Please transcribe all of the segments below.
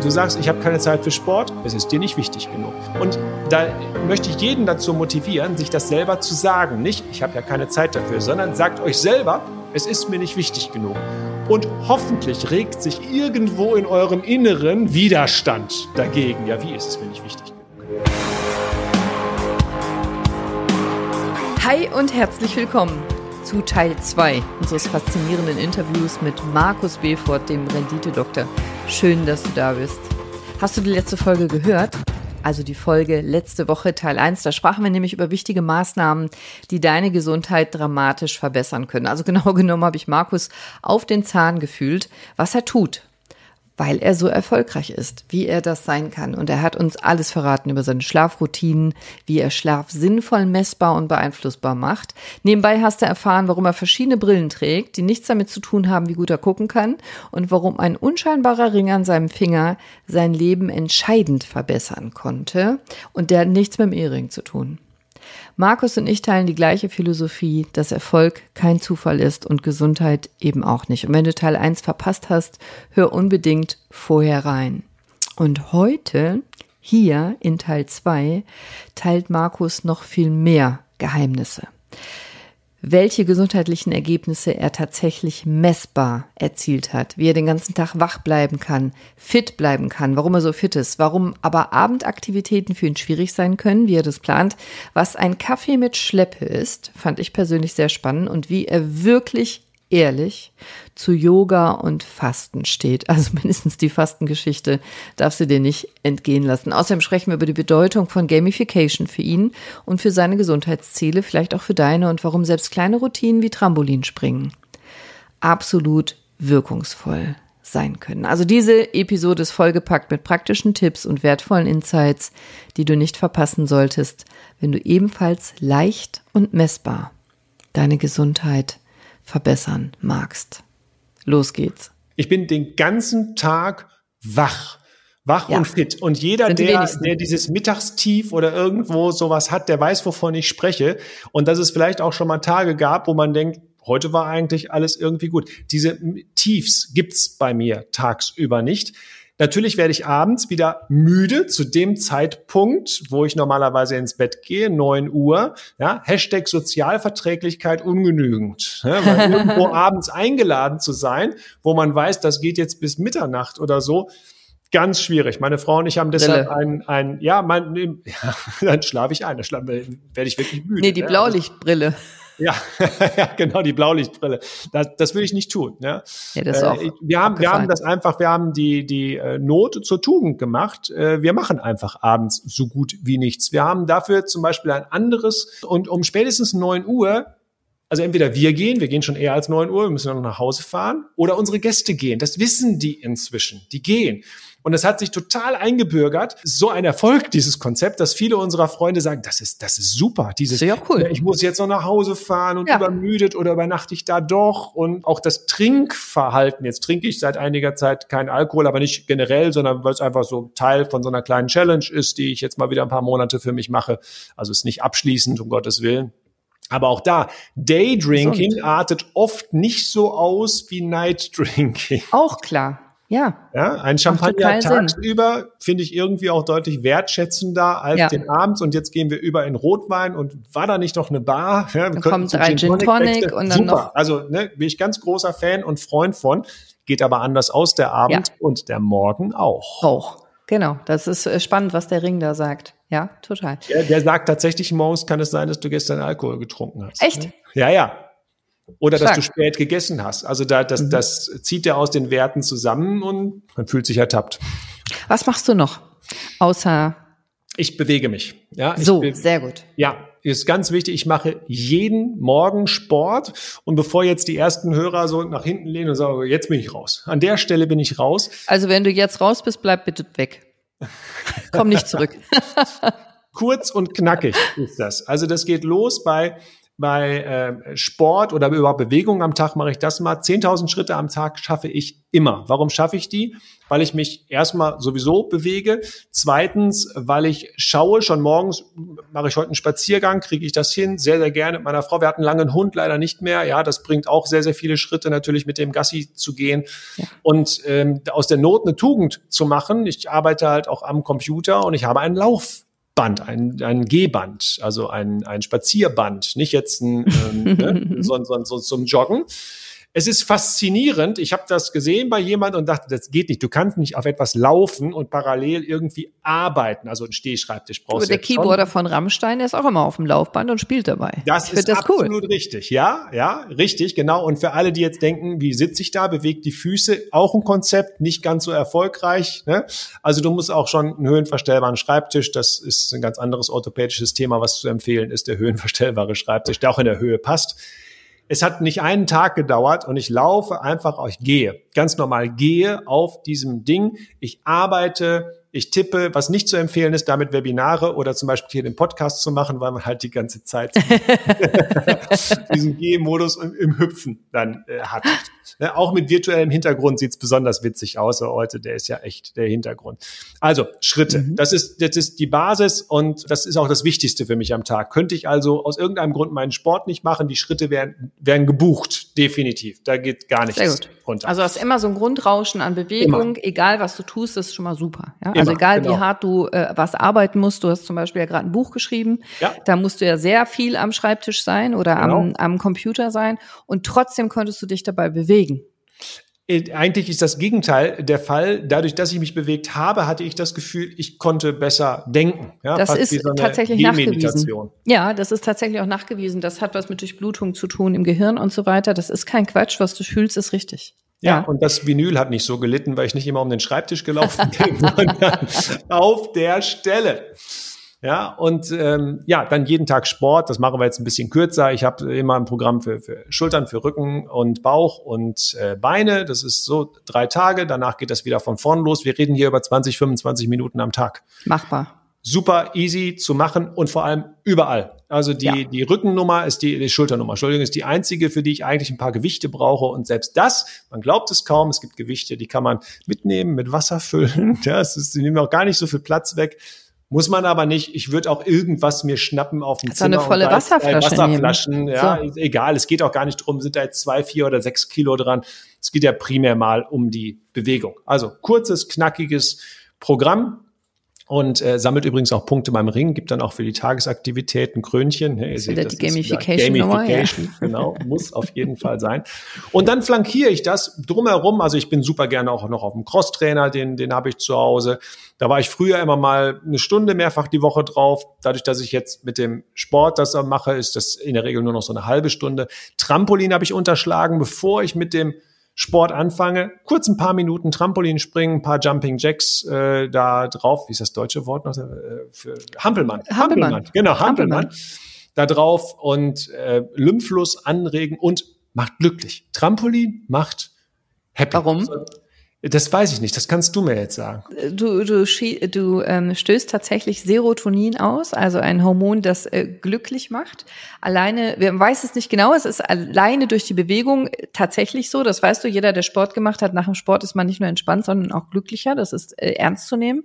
Du sagst, ich habe keine Zeit für Sport, es ist dir nicht wichtig genug. Und da möchte ich jeden dazu motivieren, sich das selber zu sagen. Nicht, ich habe ja keine Zeit dafür, sondern sagt euch selber, es ist mir nicht wichtig genug. Und hoffentlich regt sich irgendwo in eurem Inneren Widerstand dagegen. Ja, wie ist es mir nicht wichtig genug? Hi und herzlich willkommen zu Teil 2 unseres faszinierenden Interviews mit Markus Befort, dem Renditedoktor. Schön, dass du da bist. Hast du die letzte Folge gehört? Also die Folge letzte Woche, Teil 1. Da sprachen wir nämlich über wichtige Maßnahmen, die deine Gesundheit dramatisch verbessern können. Also genau genommen habe ich Markus auf den Zahn gefühlt, was er tut, weil er so erfolgreich ist, wie er das sein kann. Und er hat uns alles verraten über seine Schlafroutinen, wie er Schlaf sinnvoll messbar und beeinflussbar macht. Nebenbei hast du erfahren, warum er verschiedene Brillen trägt, die nichts damit zu tun haben, wie gut er gucken kann und warum ein unscheinbarer Ring an seinem Finger sein Leben entscheidend verbessern konnte. Und der hat nichts mit dem Ehering zu tun. Markus und ich teilen die gleiche Philosophie, dass Erfolg kein Zufall ist und Gesundheit eben auch nicht. Und wenn du Teil 1 verpasst hast, hör unbedingt vorher rein. Und heute, hier in Teil 2, teilt Markus noch viel mehr Geheimnisse. Welche gesundheitlichen Ergebnisse er tatsächlich messbar erzielt hat, wie er den ganzen Tag wach bleiben kann, fit bleiben kann, warum er so fit ist, warum aber Abendaktivitäten für ihn schwierig sein können, wie er das plant, was ein Kaffee mit Schleppe ist, fand ich persönlich sehr spannend und wie er wirklich ehrlich zu Yoga und Fasten steht. Also mindestens die Fastengeschichte darfst du dir nicht entgehen lassen. Außerdem sprechen wir über die Bedeutung von Gamification für ihn und für seine Gesundheitsziele, vielleicht auch für deine und warum selbst kleine Routinen wie Trampolinspringen absolut wirkungsvoll sein können. Also diese Episode ist vollgepackt mit praktischen Tipps und wertvollen Insights, die du nicht verpassen solltest, wenn du ebenfalls leicht und messbar deine Gesundheit verbessern magst. Los geht's. Ich bin den ganzen Tag wach und fit. Und jeder, der dieses Mittagstief oder irgendwo sowas hat, der weiß, wovon ich spreche. Und dass es vielleicht auch schon mal Tage gab, wo man denkt, heute war eigentlich alles irgendwie gut. Diese Tiefs gibt's bei mir tagsüber nicht. Natürlich werde ich abends wieder müde zu dem Zeitpunkt, wo ich normalerweise ins Bett gehe, 9 Uhr. Ja, Hashtag Sozialverträglichkeit ungenügend. Ja, weil irgendwo abends eingeladen zu sein, wo man weiß, das geht jetzt bis Mitternacht oder so, ganz schwierig. Meine Frau und ich haben deshalb dann schlafe ich ein, dann werde ich wirklich müde. Nee, die Blaulichtbrille. Ja, ja, genau, die Blaulichtbrille. Das will ich nicht tun. Ja, ja das auch. Wir haben die Not zur Tugend gemacht. Wir machen einfach abends so gut wie nichts. Wir haben dafür zum Beispiel ein anderes und um spätestens 9 Uhr, also entweder wir gehen schon eher als 9 Uhr, wir müssen dann noch nach Hause fahren, oder unsere Gäste gehen. Das wissen die inzwischen. Die gehen. Und es hat sich total eingebürgert, so ein Erfolg, dieses Konzept, dass viele unserer Freunde sagen, das ist super. Das ist ja cool. Ich muss jetzt noch nach Hause fahren und übermüdet oder übernachte ich da doch. Und auch das Trinkverhalten. Jetzt trinke ich seit einiger Zeit keinen Alkohol, aber nicht generell, sondern weil es einfach so Teil von so einer kleinen Challenge ist, die ich jetzt mal wieder ein paar Monate für mich mache. Also ist nicht abschließend, um Gottes Willen. Aber auch da, Daydrinking artet oft nicht so aus wie Nightdrinking. Auch klar. Ja, ein Champagner tagsüber finde ich irgendwie auch deutlich wertschätzender als den abends. Und jetzt gehen wir über in Rotwein und war da nicht noch eine Bar? Ja, dann kommen 3 Gin Tonic und dann super. Noch. Also bin ich ganz großer Fan und Freund von. Geht aber anders aus der Abend und der Morgen auch. Auch, genau. Das ist spannend, was der Ring da sagt. Ja, total. Der sagt tatsächlich, morgens kann es sein, dass du gestern Alkohol getrunken hast. Echt? Ja. Oder dass du spät gegessen hast. Also das zieht er aus den Werten zusammen und man fühlt sich ertappt. Was machst du noch? Außer ich bewege mich. Ja, sehr gut. Ja, ist ganz wichtig. Ich mache jeden Morgen Sport. Und bevor jetzt die ersten Hörer so nach hinten lehnen und sagen, jetzt bin ich raus. An der Stelle bin ich raus. Also wenn du jetzt raus bist, bleib bitte weg. Komm nicht zurück. Kurz und knackig ist das. Also das geht los bei bei Sport oder überhaupt Bewegung am Tag mache ich das mal. 10.000 Schritte am Tag schaffe ich immer. Warum schaffe ich die? Weil ich mich erstmal sowieso bewege. Zweitens, weil ich schaue, schon morgens mache ich heute einen Spaziergang, kriege ich das hin, sehr, sehr gerne mit meiner Frau. Wir hatten einen langen Hund, leider nicht mehr. Ja, das bringt auch sehr, sehr viele Schritte natürlich mit dem Gassi zu gehen. Ja. Und aus der Not eine Tugend zu machen. Ich arbeite halt auch am Computer und ich habe einen Laufband, ein Gehband, also ein Spazierband, nicht jetzt so zum Joggen. Es ist faszinierend. Ich habe das gesehen bei jemand und dachte, das geht nicht. Du kannst nicht auf etwas laufen und parallel irgendwie arbeiten. Also einen Stehschreibtisch brauchst du. Der Keyboarder von Rammstein, der ist auch immer auf dem Laufband und spielt dabei. Das ist absolut richtig. Ja, richtig, genau. Und für alle, die jetzt denken, wie sitze ich da, bewegt die Füße, auch ein Konzept, nicht ganz so erfolgreich. Ne? Also du musst auch schon einen höhenverstellbaren Schreibtisch, das ist ein ganz anderes orthopädisches Thema, was zu empfehlen ist, der höhenverstellbare Schreibtisch, der auch in der Höhe passt. Es hat nicht einen Tag gedauert und ich laufe einfach, ich gehe, ganz normal gehe auf diesem Ding. Ich arbeite, ich tippe, was nicht zu empfehlen ist, damit Webinare oder zum Beispiel hier den Podcast zu machen, weil man halt die ganze Zeit diesen Gehmodus im Hüpfen dann hat. Ne, auch mit virtuellem Hintergrund sieht's besonders witzig aus. Heute, der ist ja echt der Hintergrund. Also Schritte, das ist die Basis und das ist auch das Wichtigste für mich am Tag. Könnte ich also aus irgendeinem Grund meinen Sport nicht machen, die Schritte werden gebucht, definitiv. Da geht gar nichts runter. Also hast immer so ein Grundrauschen an Bewegung, egal was du tust, ist schon mal super. Ja? Also egal wie hart du was arbeiten musst, du hast zum Beispiel ja gerade ein Buch geschrieben, da musst du ja sehr viel am Schreibtisch sein oder am Computer sein und trotzdem konntest du dich dabei bewegen. Eigentlich ist das Gegenteil der Fall. Dadurch, dass ich mich bewegt habe, hatte ich das Gefühl, ich konnte besser denken. Ja, das ist tatsächlich nachgewiesen. Ja, das ist tatsächlich auch nachgewiesen. Das hat was mit Durchblutung zu tun im Gehirn und so weiter. Das ist kein Quatsch. Was du fühlst, ist richtig. Ja, und das Vinyl hat nicht so gelitten, weil ich nicht immer um den Schreibtisch gelaufen bin, sondern auf der Stelle. Ja, und dann jeden Tag Sport, das machen wir jetzt ein bisschen kürzer. Ich habe immer ein Programm für Schultern, für Rücken und Bauch und Beine. Das ist so 3 Tage, danach geht das wieder von vorn los. Wir reden hier über 20, 25 Minuten am Tag. Machbar. Super easy zu machen und vor allem überall. Also die Rückennummer ist die Schulternummer, Entschuldigung, ist die einzige, für die ich eigentlich ein paar Gewichte brauche. Und selbst das, man glaubt es kaum, es gibt Gewichte, die kann man mitnehmen, mit Wasser füllen. Ja, die nehmen auch gar nicht so viel Platz weg. Muss man aber nicht. Ich würde auch irgendwas mir schnappen auf dem Zimmer. Eine volle Wasserflaschen, ja, so. Egal. Es geht auch gar nicht drum, sind da jetzt 2, 4 oder 6 Kilo dran. Es geht ja primär mal um die Bewegung. Also kurzes, knackiges Programm. Und sammelt übrigens auch Punkte beim Ring, gibt dann auch für die Tagesaktivitäten Krönchen. Ihr seht, das die Gamification, genau, muss auf jeden Fall sein. Und dann flankiere ich das drumherum. Also ich bin super gerne auch noch auf dem Crosstrainer, den habe ich zu Hause. Da war ich früher immer mal eine Stunde mehrfach die Woche drauf. Dadurch, dass ich jetzt mit dem Sport das mache, ist das in der Regel nur noch so eine halbe Stunde. Trampolin habe ich unterschlagen, bevor ich mit dem Sport anfange, kurz ein paar Minuten Trampolin springen, ein paar Jumping Jacks da drauf. Wie ist das deutsche Wort noch? Für Hampelmann. Genau, Hampelmann. Da drauf und Lymphfluss anregen und macht glücklich. Trampolin macht happy. Warum? Das weiß ich nicht, das kannst du mir jetzt sagen. Du stößt tatsächlich Serotonin aus, also ein Hormon, das glücklich macht. Alleine, man weiß es nicht genau, es ist alleine durch die Bewegung tatsächlich so, das weißt du, jeder, der Sport gemacht hat, nach dem Sport ist man nicht nur entspannt, sondern auch glücklicher, das ist ernst zu nehmen.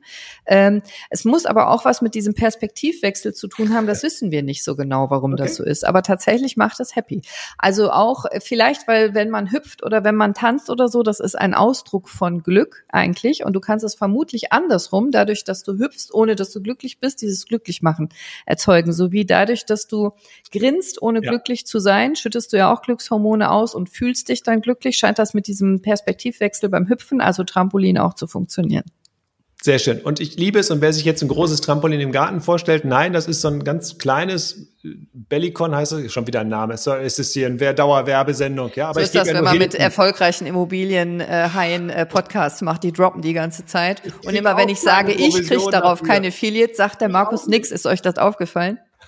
Es muss aber auch was mit diesem Perspektivwechsel zu tun haben, das wissen wir nicht so genau, warum das so ist, aber tatsächlich macht es happy. Also auch vielleicht, weil wenn man hüpft oder wenn man tanzt oder so, das ist ein Ausdruck von Glück eigentlich und du kannst es vermutlich andersrum, dadurch, dass du hüpfst, ohne dass du glücklich bist, dieses Glücklichmachen erzeugen, sowie dadurch, dass du grinst, ohne glücklich zu sein, schüttest du ja auch Glückshormone aus und fühlst dich dann glücklich, scheint das mit diesem Perspektivwechsel beim Hüpfen, also Trampolin, auch zu funktionieren. Sehr schön. Und ich liebe es. Und wer sich jetzt ein großes Trampolin im Garten vorstellt, nein, das ist so ein ganz kleines Bellicon, heißt es, schon wieder ein Name. So ist es hier eine Dauerwerbesendung. Ja, aber so ist das, wenn man mit erfolgreichen Immobilienhaien Podcasts macht, die droppen die ganze Zeit. Und immer wenn ich sage, ich kriege darauf keine Affiliate, sagt der Markus nix. Ist euch das aufgefallen?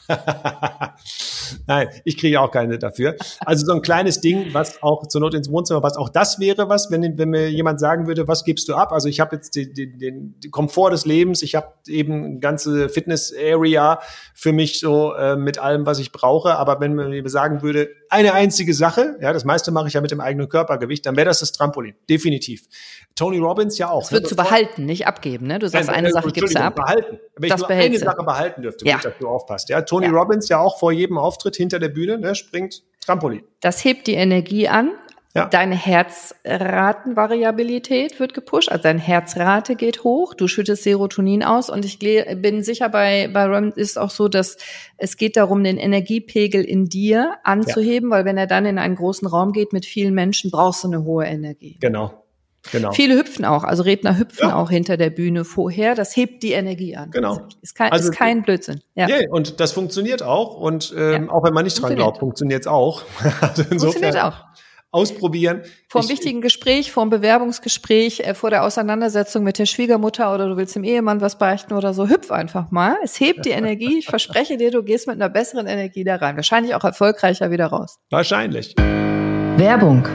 Nein, ich kriege auch keine dafür. Also so ein kleines Ding, was auch zur Not ins Wohnzimmer passt. Auch das wäre was, wenn mir jemand sagen würde, was gibst du ab? Also ich habe jetzt den Komfort des Lebens, ich habe eben eine ganze Fitness-Area für mich so mit allem, was ich brauche. Aber wenn man mir sagen würde, eine einzige Sache, ja, das meiste mache ich ja mit dem eigenen Körpergewicht, dann wäre das Trampolin, definitiv. Tony Robbins ja auch. Das würdest du behalten, nicht abgeben, ne? Du sagst, eine Sache gibst du ab. Behalten. Wenn ich nur eine Sache behalten dürfte, gut, dass du aufpasst. Ja, Tony Robbins ja auch vor jedem Auftritt hinter der Bühne, ne, springt Trampolin. Das hebt die Energie an. Ja. Deine Herzratenvariabilität wird gepusht, also deine Herzrate geht hoch, du schüttest Serotonin aus und ich bin sicher, bei Ron ist auch so, dass es geht darum, den Energiepegel in dir anzuheben, weil wenn er dann in einen großen Raum geht mit vielen Menschen, brauchst du eine hohe Energie. Genau. Viele hüpfen auch, also Redner hüpfen auch hinter der Bühne vorher, das hebt die Energie an. Genau. Ist kein Blödsinn. Ja, und das funktioniert auch und auch wenn man nicht dran glaubt, funktioniert es auch. Also funktioniert auch. Ausprobieren. Vor einem wichtigen Gespräch, vor einem Bewerbungsgespräch, vor der Auseinandersetzung mit der Schwiegermutter oder du willst dem Ehemann was beichten oder so, hüpf einfach mal. Es hebt die Energie. Ich verspreche dir, du gehst mit einer besseren Energie da rein. Wahrscheinlich auch erfolgreicher wieder raus. Wahrscheinlich. Werbung.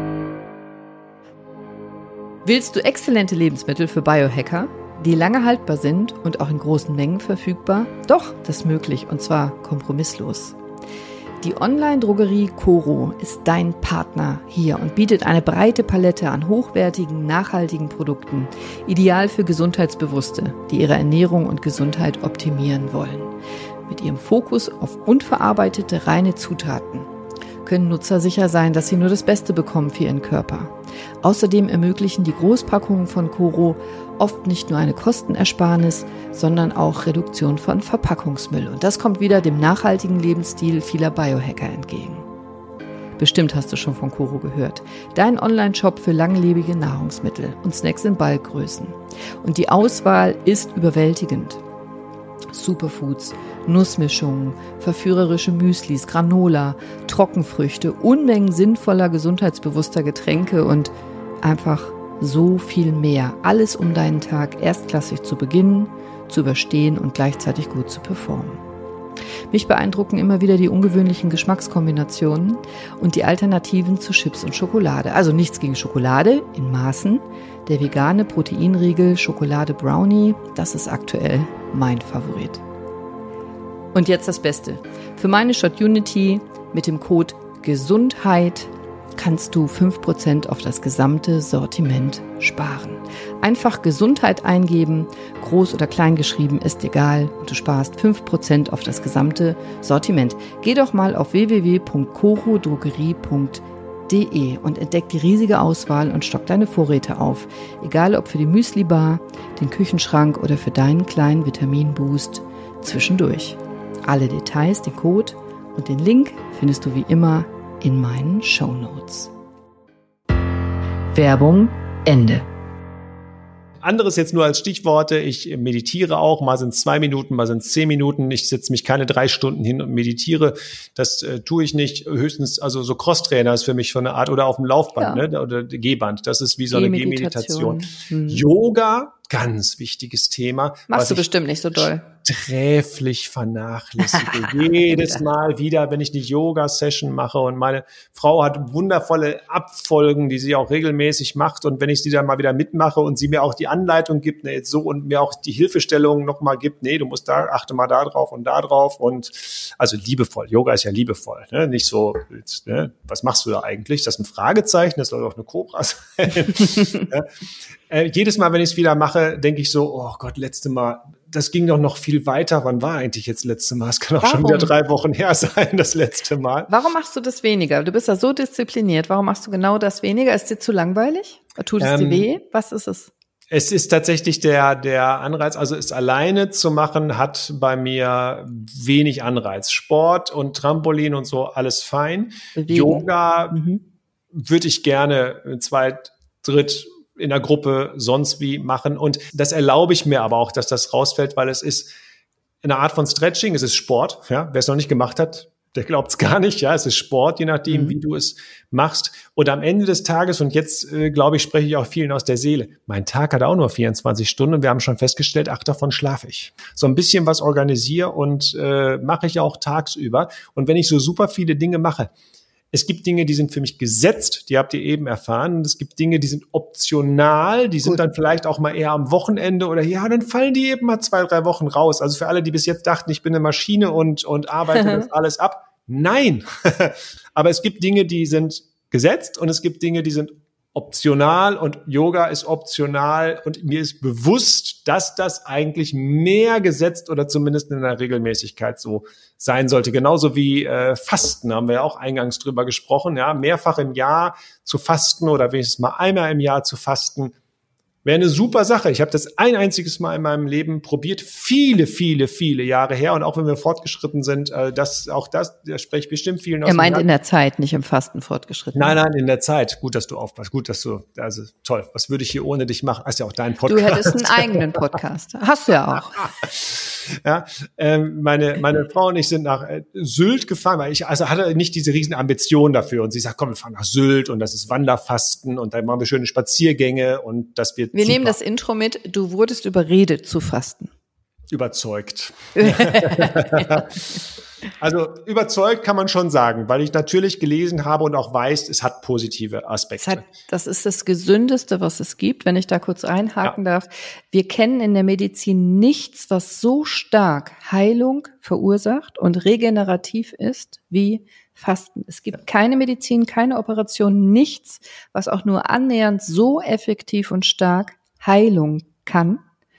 Willst du exzellente Lebensmittel für Biohacker, die lange haltbar sind und auch in großen Mengen verfügbar? Doch, das ist möglich und zwar kompromisslos. Die Online-Drogerie Coro ist dein Partner hier und bietet eine breite Palette an hochwertigen, nachhaltigen Produkten, ideal für Gesundheitsbewusste, die ihre Ernährung und Gesundheit optimieren wollen. Mit ihrem Fokus auf unverarbeitete, reine Zutaten können Nutzer sicher sein, dass sie nur das Beste bekommen für ihren Körper. Außerdem ermöglichen die Großpackungen von Coro oft nicht nur eine Kostenersparnis, sondern auch Reduktion von Verpackungsmüll. Und das kommt wieder dem nachhaltigen Lebensstil vieler Biohacker entgegen. Bestimmt hast du schon von Coro gehört. Dein Online-Shop für langlebige Nahrungsmittel und Snacks in Balkgrößen. Und die Auswahl ist überwältigend. Superfoods, Nussmischungen, verführerische Müslis, Granola, Trockenfrüchte, Unmengen sinnvoller, gesundheitsbewusster Getränke und einfach so viel mehr. Alles, um deinen Tag erstklassig zu beginnen, zu überstehen und gleichzeitig gut zu performen. Mich beeindrucken immer wieder die ungewöhnlichen Geschmackskombinationen und die Alternativen zu Chips und Schokolade. Also nichts gegen Schokolade, in Maßen. Der vegane Proteinriegel Schokolade Brownie, das ist aktuell mein Favorit. Und jetzt das Beste. Für meine Shot-Unity mit dem Code GESUNDHEIT kannst du 5% auf das gesamte Sortiment sparen. Einfach Gesundheit eingeben, groß oder klein geschrieben, ist egal, und du sparst 5% auf das gesamte Sortiment. Geh doch mal auf www.corodrogerie.de und entdeck die riesige Auswahl und stock deine Vorräte auf. Egal ob für die Müsli-Bar, den Küchenschrank oder für deinen kleinen Vitaminboost zwischendurch. Alle Details, den Code und den Link findest du wie immer in meinen Shownotes. Werbung Ende. Anderes jetzt nur als Stichworte. Ich meditiere auch. Mal sind es 2 Minuten, mal sind es 10 Minuten. Ich setze mich keine 3 Stunden hin und meditiere. Das tue ich nicht. Höchstens, also so Crosstrainer ist für mich so eine Art, oder auf dem Laufband, ne? Oder Gehband. Das ist wie so eine Gehmeditation. Yoga, ganz wichtiges Thema. Machst du bestimmt nicht so doll. Sträflich vernachlässige. Jedes Mal wieder, wenn ich eine Yoga-Session mache, und meine Frau hat wundervolle Abfolgen, die sie auch regelmäßig macht, und wenn ich sie dann mal wieder mitmache und sie mir auch die Anleitung gibt, ne, jetzt so, und mir auch die Hilfestellung nochmal gibt, nee, du musst da, achte mal da drauf und da drauf, und also liebevoll. Yoga ist ja liebevoll, ne? Nicht so, ne? Was machst du da eigentlich? Das ist ein Fragezeichen, das soll doch eine Kobra sein. Ja? Jedes Mal, wenn ich es wieder mache, denke ich so, oh Gott, letzte Mal, das ging doch noch viel weiter. Wann war eigentlich jetzt das letzte Mal? Es kann auch schon wieder 3 Wochen her sein, das letzte Mal. Warum machst du das weniger? Du bist ja so diszipliniert. Warum machst du genau das weniger? Ist dir zu langweilig? Tut es dir weh? Was ist es? Es ist tatsächlich der Anreiz, also es alleine zu machen, hat bei mir wenig Anreiz. Sport und Trampolin und so, alles fein. Bewegen. Yoga würde ich gerne 2, 3 in der Gruppe sonst wie machen. Und das erlaube ich mir aber auch, dass das rausfällt, weil es ist eine Art von Stretching, es ist Sport. Ja? Wer es noch nicht gemacht hat, der glaubt's gar nicht, ja, es ist Sport, je nachdem, wie du es machst. Und am Ende des Tages, und jetzt, glaube ich, spreche ich auch vielen aus der Seele, mein Tag hat auch nur 24 Stunden und wir haben schon festgestellt, 8 davon schlafe ich. So ein bisschen was organisiere und mache ich auch tagsüber. Und wenn ich so super viele Dinge mache, es gibt Dinge, die sind für mich gesetzt, die habt ihr eben erfahren. Und es gibt Dinge, die sind optional, die sind dann vielleicht auch mal eher am Wochenende oder ja, dann fallen die eben mal 2-3 Wochen raus. Also für alle, die bis jetzt dachten, ich bin eine Maschine und arbeite das alles ab. Nein, aber es gibt Dinge, die sind gesetzt und es gibt Dinge, die sind optional und Yoga ist optional und mir ist bewusst, dass das eigentlich mehr gesetzt oder zumindest in der Regelmäßigkeit so sein sollte. Genauso wie Fasten, haben wir ja auch eingangs drüber gesprochen, ja, mehrfach im Jahr zu fasten oder wenigstens mal einmal im Jahr zu fasten. Wäre eine super Sache. Ich habe das ein einziges Mal in meinem Leben probiert, viele Jahre her. Und auch wenn wir fortgeschritten sind, da spreche ich bestimmt vielen aus. Er meint in der Zeit, nicht im Fasten fortgeschritten. Nein, in der Zeit. Gut, dass du aufpasst. Also toll. Was würde ich hier ohne dich machen? Hast ja auch deinen Podcast. Du hättest einen eigenen Podcast. Hast du ja auch. Ja, meine Frau und ich sind nach Sylt gefahren, weil ich hatte nicht diese riesen Ambition dafür. Und sie sagt, komm, wir fahren nach Sylt und das ist Wanderfasten und dann machen wir schöne Spaziergänge und das wird Wir nehmen das Intro mit, du wurdest überredet zu fasten. Überzeugt. Also überzeugt kann man schon sagen, weil ich natürlich gelesen habe und auch weiß, es hat positive Aspekte. Das ist das Gesündeste, was es gibt, wenn ich da kurz einhaken darf. Wir kennen in der Medizin nichts, was so stark Heilung verursacht und regenerativ ist wie Fasten. Es gibt keine Medizin, keine Operation, nichts, was auch nur annähernd so effektiv und stark Heilung kann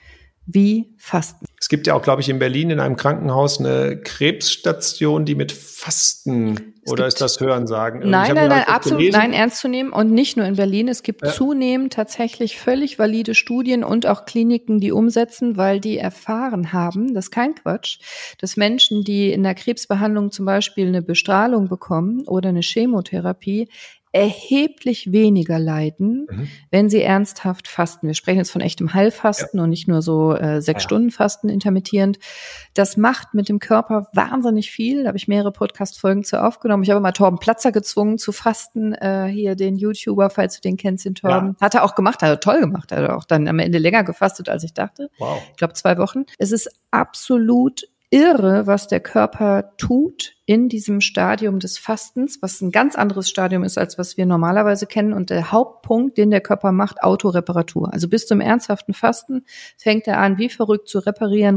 wie Fasten. Es gibt ja auch, glaube ich, in Berlin in einem Krankenhaus eine Krebsstation, die mit Fasten, oder ist das Hörensagen? Nein, absolut, nein, ernst zu nehmen. Und nicht nur in Berlin. Es gibt zunehmend tatsächlich völlig valide Studien und auch Kliniken, die umsetzen, weil die erfahren haben, das ist kein Quatsch, dass Menschen, die in der Krebsbehandlung zum Beispiel eine Bestrahlung bekommen oder eine Chemotherapie, erheblich weniger leiden, wenn sie ernsthaft fasten. Wir sprechen jetzt von echtem Heilfasten und nicht nur so 6 Stunden Fasten intermittierend. Das macht mit dem Körper wahnsinnig viel. Da habe ich mehrere Podcast-Folgen zu aufgenommen. Ich habe mal Torben Platzer gezwungen zu fasten, hier den YouTuber, falls du den kennst, den Torben. Ja. Hat er auch gemacht, hat er toll gemacht. Hat er auch dann am Ende länger gefastet, als ich dachte. Wow. Ich glaube 2 Wochen. Es ist absolut irre, was der Körper tut in diesem Stadium des Fastens, was ein ganz anderes Stadium ist, als was wir normalerweise kennen. Und der Hauptpunkt, den der Körper macht, Autoreparatur. Also bis zum ernsthaften Fasten fängt er an, wie verrückt zu reparieren.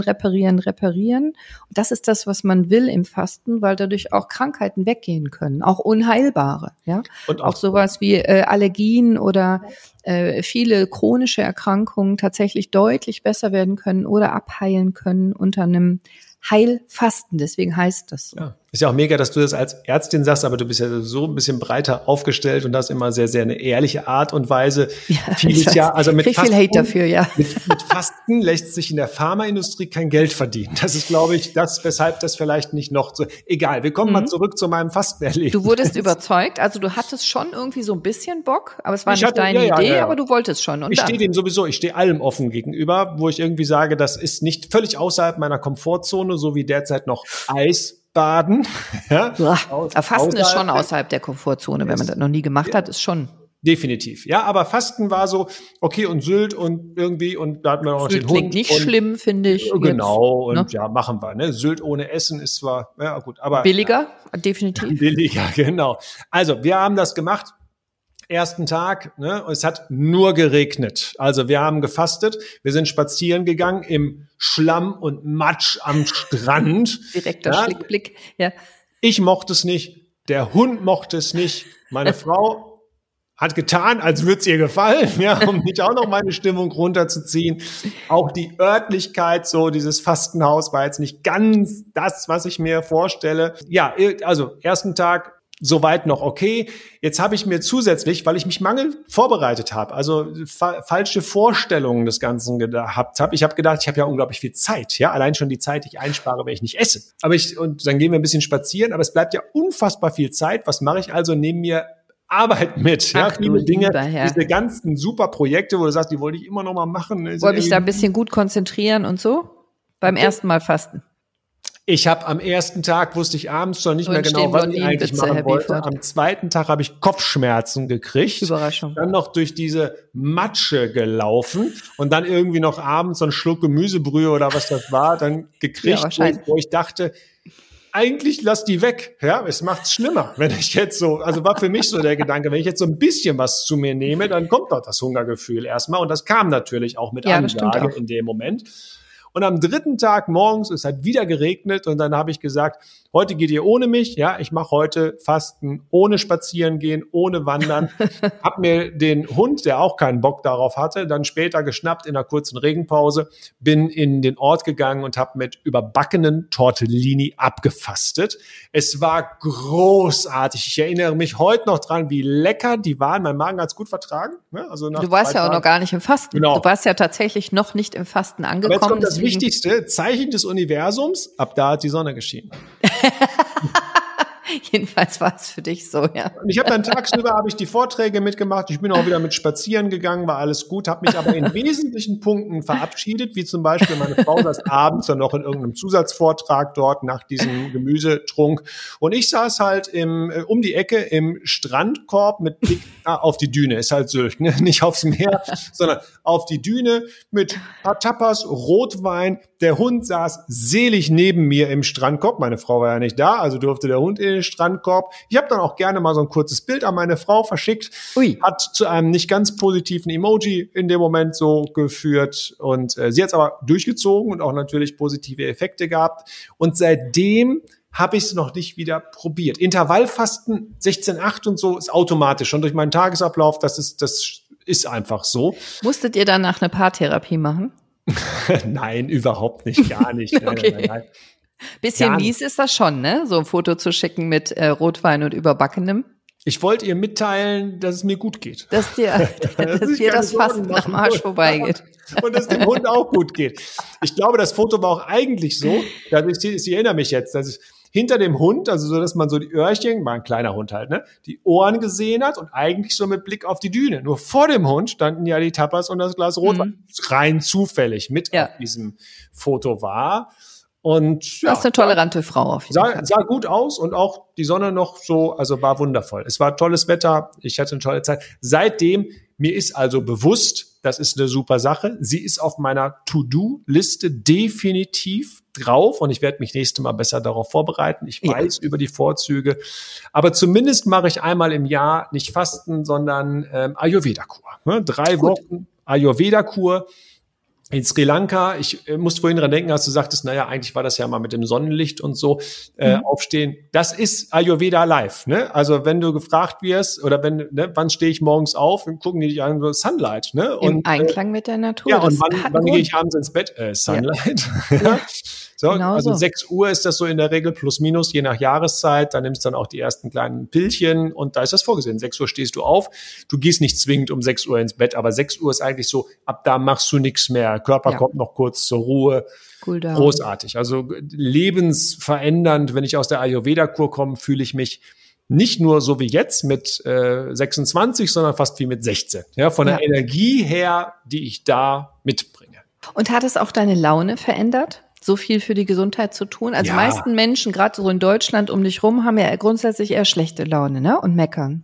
Und das ist das, was man will im Fasten, weil dadurch auch Krankheiten weggehen können, auch unheilbare. Ja, und auch sowas wie Allergien oder viele chronische Erkrankungen tatsächlich deutlich besser werden können oder abheilen können unter einem Heilfasten, deswegen heißt das so. Ja. Ist ja auch mega, dass du das als Ärztin sagst, aber du bist ja so ein bisschen breiter aufgestellt und das immer sehr, sehr eine ehrliche Art und Weise. Also mit Fasten, viel Hate dafür, ja. Mit Fasten lässt sich in der Pharmaindustrie kein Geld verdienen. Das ist, glaube ich, weshalb das vielleicht nicht noch so, egal. Wir kommen mal zurück zu meinem Fastenerlebnis. Du wurdest überzeugt, also du hattest schon irgendwie so ein bisschen Bock, aber es war nicht deine Idee, aber du wolltest schon. Und ich stehe allem offen gegenüber, wo ich irgendwie sage, das ist nicht völlig außerhalb meiner Komfortzone, so wie derzeit noch Eisbaden. Ja, Fasten ist schon außerhalb der Komfortzone, wenn man das noch nie gemacht hat, ist schon. Definitiv. Ja, aber Fasten war so, okay, und Sylt und irgendwie, und da hatten wir auch Sylt den Hund. Klingt nicht schlimm, finde ich. Genau, jetzt, und ja, machen wir, ne? Sylt ohne Essen ist zwar, ja gut, aber. Billiger, definitiv. Billiger, genau. Also, wir haben das gemacht. Ersten Tag, ne, und es hat nur geregnet. Also wir haben gefastet, wir sind spazieren gegangen im Schlamm und Matsch am Strand. Direkter Schlickblick, ja. Ich mochte es nicht, der Hund mochte es nicht, meine Frau hat getan, als würde es ihr gefallen, ja, um nicht auch noch meine Stimmung runterzuziehen. Auch die Örtlichkeit, so dieses Fastenhaus war jetzt nicht ganz das, was ich mir vorstelle. Ja, also ersten Tag soweit noch okay. Jetzt habe ich mir zusätzlich, weil ich mich vorbereitet habe, also falsche Vorstellungen des Ganzen gehabt habe. Ich habe gedacht, ich habe ja unglaublich viel Zeit, ja, allein schon die Zeit, die ich einspare, wenn ich nicht esse. Und dann gehen wir ein bisschen spazieren, aber es bleibt ja unfassbar viel Zeit. Was mache ich also? Nehme mir Arbeit mit, ja, viele Dinge, diese ganzen super Projekte, wo du sagst, die wollte ich immer noch mal machen. Wollte mich da ein bisschen gut konzentrieren und so beim ersten Mal fasten. Ich habe am ersten Tag, wusste ich abends schon nicht mehr genau, was ich eigentlich machen wollte. Am zweiten Tag habe ich Kopfschmerzen gekriegt. Überraschung. Dann noch durch diese Matsche gelaufen und dann irgendwie noch abends so einen Schluck Gemüsebrühe oder was das war, dann gekriegt, wo ich dachte, eigentlich lass die weg. Ja, es macht's schlimmer, wenn ich jetzt so, also war für mich so der Gedanke, wenn ich jetzt so ein bisschen was zu mir nehme, dann kommt doch das Hungergefühl erstmal. Und das kam natürlich auch mit Ansage in dem Moment. Und am dritten Tag morgens, es hat wieder geregnet und dann habe ich gesagt, heute geht ihr ohne mich, ja, ich mache heute Fasten ohne Spazieren gehen, ohne Wandern. Hab mir den Hund, der auch keinen Bock darauf hatte, dann später geschnappt in einer kurzen Regenpause, bin in den Ort gegangen und habe mit überbackenen Tortellini abgefastet. Es war großartig. Ich erinnere mich heute noch dran, wie lecker die waren. Mein Magen hat's gut vertragen. Ne? Also du warst ja auch noch gar nicht im Fasten. Genau. Du warst ja tatsächlich noch nicht im Fasten angekommen. Aber jetzt kommt das Wichtigste, Zeichen des Universums, ab da hat die Sonne geschienen. Jedenfalls war es für dich so, ja. Und ich habe dann tagsüber die Vorträge mitgemacht. Ich bin auch wieder mit spazieren gegangen, war alles gut, habe mich aber in wesentlichen Punkten verabschiedet, wie zum Beispiel meine Frau saß abends dann noch in irgendeinem Zusatzvortrag dort nach diesem Gemüsetrunk. Und ich saß halt um die Ecke im Strandkorb mit Blick auf die Düne. Ist halt Sylt, ne? Nicht aufs Meer, sondern auf die Düne mit ein paar Tapas, Rotwein. Der Hund saß selig neben mir im Strandkorb. Meine Frau war ja nicht da, also durfte der Hund in den Strandkorb. Ich habe dann auch gerne mal so ein kurzes Bild an meine Frau verschickt. Ui. Hat zu einem nicht ganz positiven Emoji in dem Moment so geführt. Und sie hat es aber durchgezogen und auch natürlich positive Effekte gehabt. Und seitdem habe ich es noch nicht wieder probiert. Intervallfasten 16:8 und so ist automatisch. Schon durch meinen Tagesablauf, das ist einfach so. Musstet ihr danach eine Paartherapie machen? Nein, überhaupt nicht, gar nicht. Nein, okay. Nein. Bisschen mies ist das schon, ne? So ein Foto zu schicken mit Rotwein und Überbackenem. Ich wollte ihr mitteilen, dass es mir gut geht. Dass dir das Fasten am Arsch vorbeigeht. Und dass dem Hund auch gut geht. Ich glaube, das Foto war auch eigentlich so, ich erinnere mich jetzt, dass ich hinter dem Hund, also so, dass man so die Öhrchen, war ein kleiner Hund halt, ne, die Ohren gesehen hat und eigentlich so mit Blick auf die Düne. Nur vor dem Hund standen ja die Tapas und das Glas Rotwein. Rein zufällig mit auf diesem Foto war. Und ja, das ist eine tolerante Frau auf jeden Fall. Sah gut aus und auch die Sonne noch so, also war wundervoll. Es war tolles Wetter, ich hatte eine tolle Zeit. Seitdem, mir ist also bewusst, das ist eine super Sache. Sie ist auf meiner To-Do-Liste definitiv drauf und ich werde mich nächstes Mal besser darauf vorbereiten. Ich weiß über die Vorzüge, aber zumindest mache ich einmal im Jahr nicht Fasten, sondern Ayurveda-Kur. Ne? 3 Wochen Ayurveda-Kur. In Sri Lanka, ich musste vorhin dran denken, als du sagtest, naja, eigentlich war das ja mal mit dem Sonnenlicht und so, aufstehen. Das ist Ayurveda live, ne? Also wenn du gefragt wirst, oder wann stehe ich morgens auf, dann gucken die dich an, so Sunlight, ne? Und, im Einklang mit der Natur. Ja, und wann gehe ich abends ins Bett? Sunlight. Ja. So, genau also 6 Uhr ist das so in der Regel plus minus, je nach Jahreszeit. Da nimmst du dann auch die ersten kleinen Pillchen und da ist das vorgesehen. 6 Uhr stehst du auf. Du gehst nicht zwingend um 6 Uhr ins Bett, aber 6 Uhr ist eigentlich so, ab da machst du nichts mehr. Körper kommt noch kurz zur Ruhe. Cool down. Großartig. Also lebensverändernd. Wenn ich aus der Ayurveda-Kur komme, fühle ich mich nicht nur so wie jetzt mit 26, sondern fast wie mit 16. Ja, von der Energie her, die ich da mitbringe. Und hat es auch deine Laune verändert? So viel für die Gesundheit zu tun? Also die meisten Menschen, gerade so in Deutschland um dich rum, haben ja grundsätzlich eher schlechte Laune, ne? Und meckern.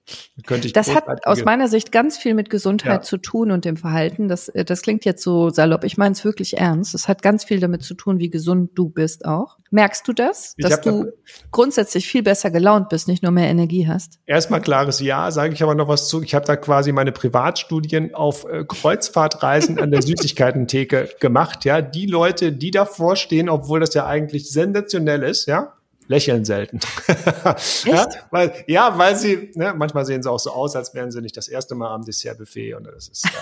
Das hat aus meiner Sicht ganz viel mit Gesundheit zu tun und dem Verhalten. Das klingt jetzt so salopp. Ich meine es wirklich ernst. Das hat ganz viel damit zu tun, wie gesund du bist auch. Merkst du das? Dass du grundsätzlich viel besser gelaunt bist, nicht nur mehr Energie hast? Erstmal klares Ja, sage ich aber noch was zu. Ich habe da quasi meine Privatstudien auf Kreuzfahrtreisen an der Süßigkeitentheke gemacht. Ja, die Leute, die davor stehen, obwohl das ja eigentlich sensationell ist, ja, lächeln selten. Echt? Weil sie, ne, manchmal sehen sie auch so aus, als wären sie nicht das erste Mal am Dessertbuffet und das ist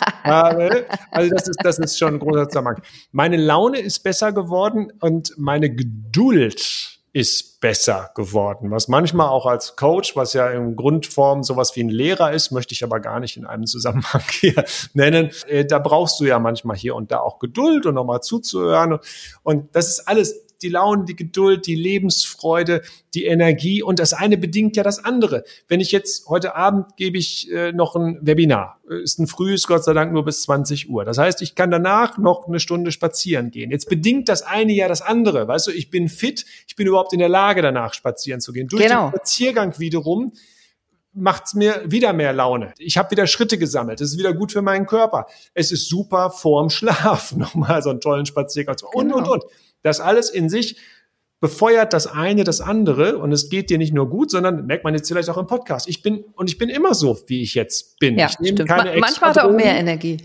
also das ist schon ein großer Zusammenhang. Meine Laune ist besser geworden und meine Geduld ist besser geworden. Was manchmal auch als Coach, was ja in Grundform sowas wie ein Lehrer ist, möchte ich aber gar nicht in einem Zusammenhang hier nennen. Da brauchst du ja manchmal hier und da auch Geduld und nochmal zuzuhören. Und das ist alles die Laune, die Geduld, die Lebensfreude, die Energie und das eine bedingt ja das andere. Wenn ich jetzt, heute Abend gebe ich noch ein Webinar, ist ein frühes, Gott sei Dank nur bis 20 Uhr. Das heißt, ich kann danach noch eine Stunde spazieren gehen. Jetzt bedingt das eine ja das andere. Weißt du, ich bin fit, ich bin überhaupt in der Lage, danach spazieren zu gehen. Durch den Spaziergang wiederum macht's mir wieder mehr Laune. Ich habe wieder Schritte gesammelt. Es ist wieder gut für meinen Körper. Es ist super vorm Schlaf, nochmal so einen tollen Spaziergang zu machen. Und. Das alles in sich befeuert das eine, das andere. Und es geht dir nicht nur gut, sondern merkt man jetzt vielleicht auch im Podcast. Ich bin immer so, wie ich jetzt bin. Ja, ich nehme keine manchmal hat er auch mehr Energie.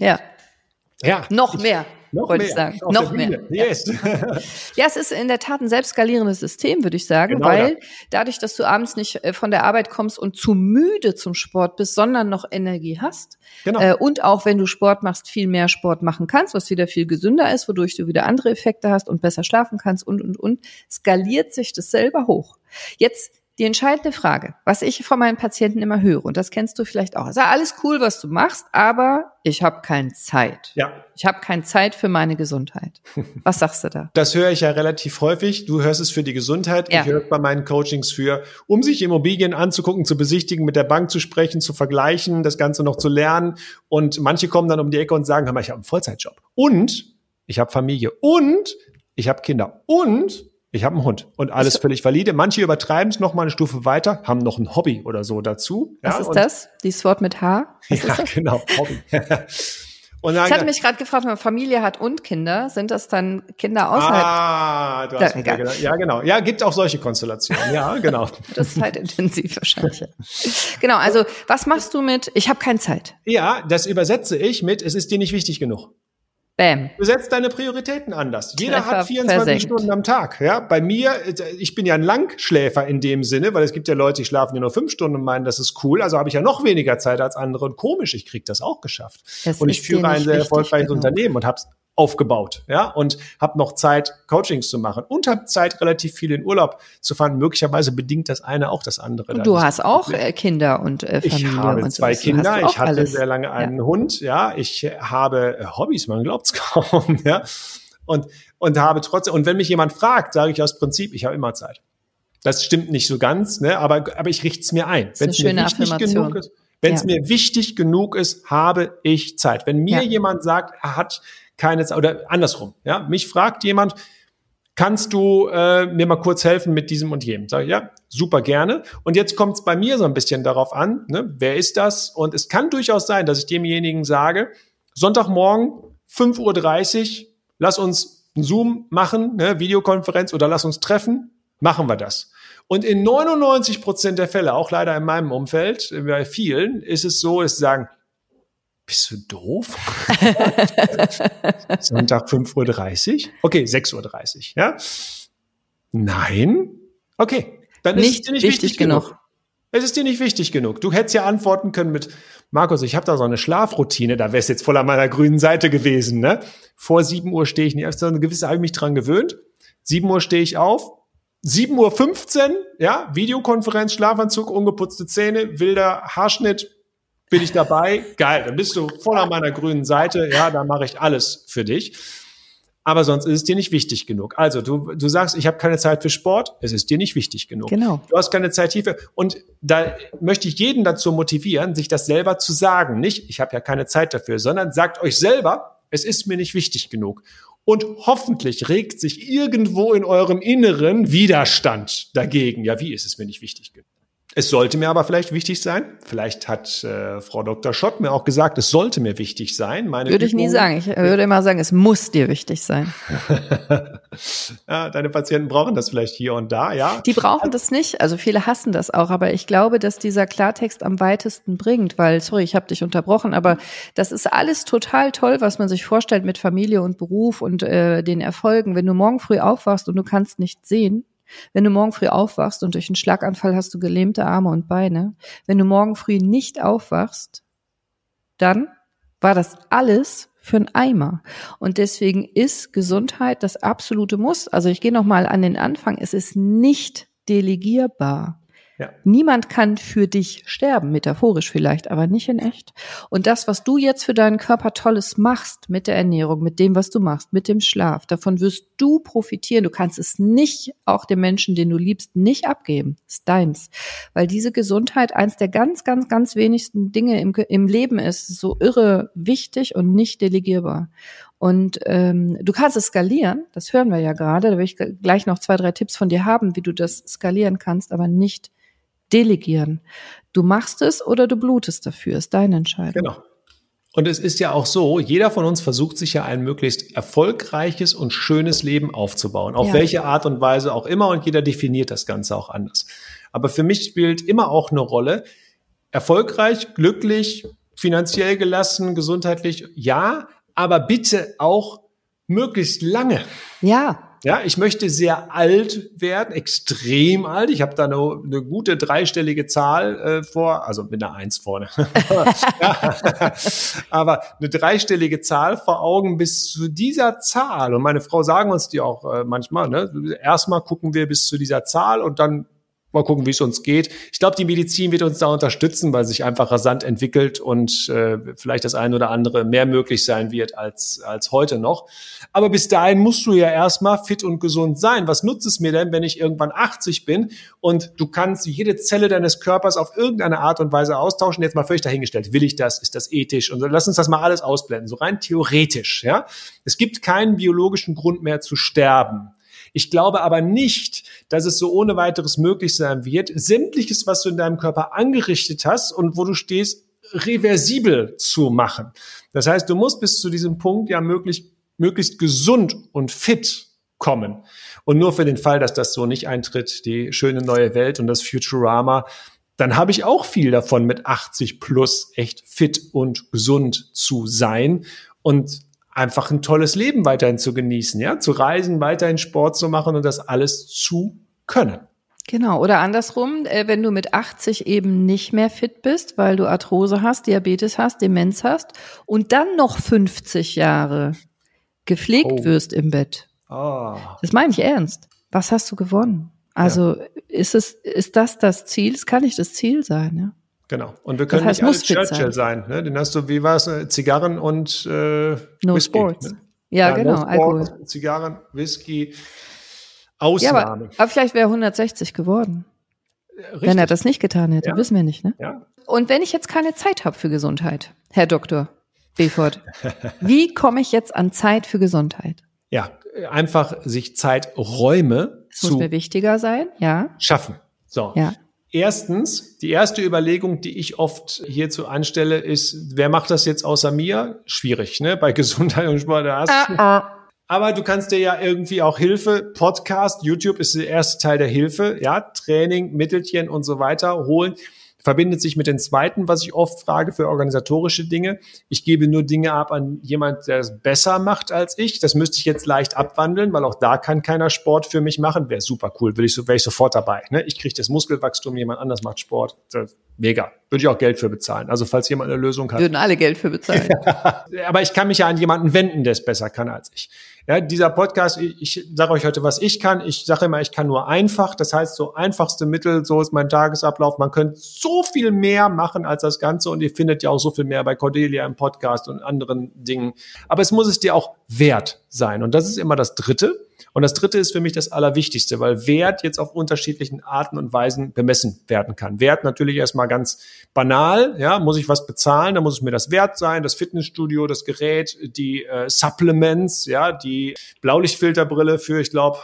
Ja. Noch mehr. Wollte ich sagen. Noch mehr. Yes. Ja, es ist in der Tat ein selbstskalierendes System, würde ich sagen, genau, weil dadurch, dass du abends nicht von der Arbeit kommst und zu müde zum Sport bist, sondern noch Energie hast und auch, wenn du Sport machst, viel mehr Sport machen kannst, was wieder viel gesünder ist, wodurch du wieder andere Effekte hast und besser schlafen kannst und, skaliert sich das selber hoch. Jetzt die entscheidende Frage, was ich von meinen Patienten immer höre, und das kennst du vielleicht auch. Es ist alles cool, was du machst, aber ich habe keine Zeit. Ja. Ich habe keine Zeit für meine Gesundheit. Was sagst du da? Das höre ich ja relativ häufig. Du hörst es für die Gesundheit. Ja. Ich höre es bei meinen Coachings um sich Immobilien anzugucken, zu besichtigen, mit der Bank zu sprechen, zu vergleichen, das Ganze noch zu lernen. Und manche kommen dann um die Ecke und sagen, hör mal, ich habe einen Vollzeitjob. Und ich habe Familie. Und ich habe Kinder. Und ich habe einen Hund und alles völlig valide. Manche übertreiben es noch mal eine Stufe weiter, haben noch ein Hobby oder so dazu. Was ist das? Dieses Wort mit H? Genau, Hobby. Und dann, ich hatte mich gerade gefragt, wenn man Familie hat und Kinder, sind das dann Kinder außerhalb? Du hast wieder gedacht. Ja, genau. Ja, gibt auch solche Konstellationen. Ja, genau. Das ist zeitintensiv wahrscheinlich. Genau, also was machst du mit, ich habe keine Zeit? Ja, das übersetze ich mit, es ist dir nicht wichtig genug. Bam. Du setzt deine Prioritäten anders. Jeder hat 24 Stunden am Tag. Ja, bei mir, ich bin ja ein Langschläfer in dem Sinne, weil es gibt ja Leute, die schlafen ja nur 5 Stunden und meinen, das ist cool. Also habe ich ja noch weniger Zeit als andere. Und komisch, ich kriege das auch geschafft. Und ich führe ein sehr erfolgreiches Unternehmen und habe es aufgebaut, ja, und habe noch Zeit, Coachings zu machen und habe Zeit, relativ viel in Urlaub zu fahren. Möglicherweise bedingt das eine auch das andere. Und du hast auch Kinder und Familie. Ich habe und 2 Kinder, ich hatte sehr lange einen Hund, ja, ich habe Hobbys, man glaubt's kaum, ja, und habe trotzdem, und wenn mich jemand fragt, sage ich aus Prinzip, ich habe immer Zeit. Das stimmt nicht so ganz, ne, aber ich richte es mir ein. Wenn es mir wichtig genug ist, wenn es mir wichtig genug ist, habe ich Zeit. Wenn mir jemand sagt, er hat keine Zeit, oder andersrum, ja, mich fragt jemand, kannst du mir mal kurz helfen mit diesem und jenem? Sag ich, ja, super gerne. Und jetzt kommt es bei mir so ein bisschen darauf an, ne, wer ist das? Und es kann durchaus sein, dass ich demjenigen sage, Sonntagmorgen, 5:30 Uhr, lass uns einen Zoom machen, ne, Videokonferenz, oder lass uns treffen, machen wir das. Und in 99% der Fälle, auch leider in meinem Umfeld, bei vielen, ist es so, dass sie sagen, bist du doof? Sonntag 5:30 Uhr? Okay, 6:30 Uhr, ja? Nein? Okay, dann ist es dir nicht wichtig genug. Es ist dir nicht wichtig genug. Du hättest ja antworten können mit, Markus, ich habe da so eine Schlafroutine, da wär's jetzt voll an meiner grünen Seite gewesen, ne? Vor 7 Uhr stehe ich nicht, so eine gewisse habe ich mich dran gewöhnt. 7 Uhr stehe ich auf. 7:15 Uhr, ja, Videokonferenz, Schlafanzug, ungeputzte Zähne, wilder Haarschnitt, bin ich dabei, geil, dann bist du voll an meiner grünen Seite, ja, da mache ich alles für dich. Aber sonst ist es dir nicht wichtig genug. Also du sagst, ich habe keine Zeit für Sport, es ist dir nicht wichtig genug. Genau. Du hast keine Zeit hierfür. Und da möchte ich jeden dazu motivieren, sich das selber zu sagen. Nicht, ich habe ja keine Zeit dafür, sondern sagt euch selber, es ist mir nicht wichtig genug. Und hoffentlich regt sich irgendwo in eurem Inneren Widerstand dagegen. Ja, wie ist es mir nicht wichtig genug? Es sollte mir aber vielleicht wichtig sein. Vielleicht hat Frau Dr. Schott mir auch gesagt, es sollte mir wichtig sein. Würde ich nie sagen. Ich würde immer sagen, es muss dir wichtig sein. Ja, deine Patienten brauchen das vielleicht hier und da, ja. Die brauchen das nicht. Also viele hassen das auch. Aber ich glaube, dass dieser Klartext am weitesten bringt. Weil, sorry, ich habe dich unterbrochen, aber das ist alles total toll, was man sich vorstellt mit Familie und Beruf und den Erfolgen. Wenn du morgen früh aufwachst und du kannst nicht sehen, wenn du morgen früh aufwachst und durch einen Schlaganfall hast du gelähmte Arme und Beine, wenn du morgen früh nicht aufwachst, dann war das alles für einen Eimer. Und deswegen ist Gesundheit das absolute Muss. Also ich gehe nochmal an den Anfang. Es ist nicht delegierbar. Ja. Niemand kann für dich sterben, metaphorisch vielleicht, aber nicht in echt. Und das, was du jetzt für deinen Körper Tolles machst, mit der Ernährung, mit dem, was du machst, mit dem Schlaf, davon wirst du profitieren. Du kannst es nicht, auch dem Menschen, den du liebst, nicht abgeben. Das ist deins. Weil diese Gesundheit eins der ganz, ganz, ganz wenigsten Dinge im Leben ist, so irre wichtig und nicht delegierbar. Und du kannst es skalieren, das hören wir ja gerade, da will ich gleich noch 2, 3 Tipps von dir haben, wie du das skalieren kannst, aber nicht delegieren. Du machst es oder du blutest dafür, ist deine Entscheidung. Genau. Und es ist ja auch so, jeder von uns versucht sich ja ein möglichst erfolgreiches und schönes Leben aufzubauen, auf welche Art und Weise auch immer, und jeder definiert das Ganze auch anders. Aber für mich spielt immer auch eine Rolle, erfolgreich, glücklich, finanziell gelassen, gesundheitlich, ja, aber bitte auch möglichst lange. Ja. Ja, ich möchte sehr alt werden, extrem alt. Ich habe da eine gute dreistellige Zahl vor, also mit einer 1 vorne. Aber eine dreistellige Zahl vor Augen bis zu dieser Zahl. Und meine Frau sagen uns die auch manchmal, ne? Erstmal gucken wir bis zu dieser Zahl und dann mal gucken, wie es uns geht. Ich glaube, die Medizin wird uns da unterstützen, weil sich einfach rasant entwickelt und vielleicht das eine oder andere mehr möglich sein wird als heute noch. Aber bis dahin musst du ja erstmal fit und gesund sein. Was nutzt es mir denn, wenn ich irgendwann 80 bin und du kannst jede Zelle deines Körpers auf irgendeine Art und Weise austauschen? Jetzt mal völlig dahingestellt. Will ich das? Ist das ethisch? Und lass uns das mal alles ausblenden. So rein theoretisch, ja. Es gibt keinen biologischen Grund mehr zu sterben. Ich glaube aber nicht, dass es so ohne weiteres möglich sein wird, sämtliches, was du in deinem Körper angerichtet hast und wo du stehst, reversibel zu machen. Das heißt, du musst bis zu diesem Punkt ja möglichst gesund und fit kommen. Und nur für den Fall, dass das so nicht eintritt, die schöne neue Welt und das Futurama, dann habe ich auch viel davon, mit 80 plus echt fit und gesund zu sein und einfach ein tolles Leben weiterhin zu genießen, ja, zu reisen, weiterhin Sport zu machen und das alles zu können. Genau, oder andersrum, wenn du mit 80 eben nicht mehr fit bist, weil du Arthrose hast, Diabetes hast, Demenz hast und dann noch 50 Jahre gepflegt wirst im Bett. Das meine ich ernst. Was hast du gewonnen? Also ist das Ziel? Es kann nicht das Ziel sein, ja. Genau. Und wir können nicht alle Churchill sein. Ne? Den hast du, wie war es, Zigarren und No Whisky, Sports. Ne? Ja, genau, no Alkohol. Sport, Zigarren, Whisky, Ausnahme. Ja, aber vielleicht wäre er 160 geworden. Richtig. Wenn er das nicht getan hätte, wissen wir nicht, ne? Ja. Und wenn ich jetzt keine Zeit habe für Gesundheit, Herr Dr. Befort, wie komme ich jetzt an Zeit für Gesundheit? Ja, einfach sich Zeiträume muss mir wichtiger sein, ja. Schaffen. So. Ja. Erstens, die erste Überlegung, die ich oft hierzu anstelle, ist, wer macht das jetzt außer mir? Schwierig, ne? Bei Gesundheit und Sport. Aber du kannst dir ja irgendwie auch Hilfe, Podcast, YouTube ist der erste Teil der Hilfe, ja, Training, Mittelchen und so weiter holen. Verbindet sich mit dem zweiten, was ich oft frage für organisatorische Dinge. Ich gebe nur Dinge ab an jemand, der es besser macht als ich. Das müsste ich jetzt leicht abwandeln, weil auch da kann keiner Sport für mich machen. Wäre super cool, wäre ich sofort dabei. Ne? Ich kriege das Muskelwachstum, jemand anders macht Sport. Mega. Würde ich auch Geld für bezahlen. Also falls jemand eine Lösung hat. Würden alle Geld für bezahlen. Aber ich kann mich ja an jemanden wenden, der es besser kann als ich. Ja, dieser Podcast, ich sage euch heute, was ich kann. Ich sage immer, ich kann nur einfach. Das heißt, so einfachste Mittel, so ist mein Tagesablauf. Man könnte so viel mehr machen als das Ganze und ihr findet ja auch so viel mehr bei Cordelia im Podcast und anderen Dingen. Aber es muss es dir auch wert sein. Und das ist immer das Dritte. Und das Dritte ist für mich das Allerwichtigste, weil Wert jetzt auf unterschiedlichen Arten und Weisen bemessen werden kann. Wert natürlich erstmal ganz banal, ja, muss ich was bezahlen, dann muss es mir das wert sein, das Fitnessstudio, das Gerät, die Supplements, ja, die Blaulichtfilterbrille für, ich glaube,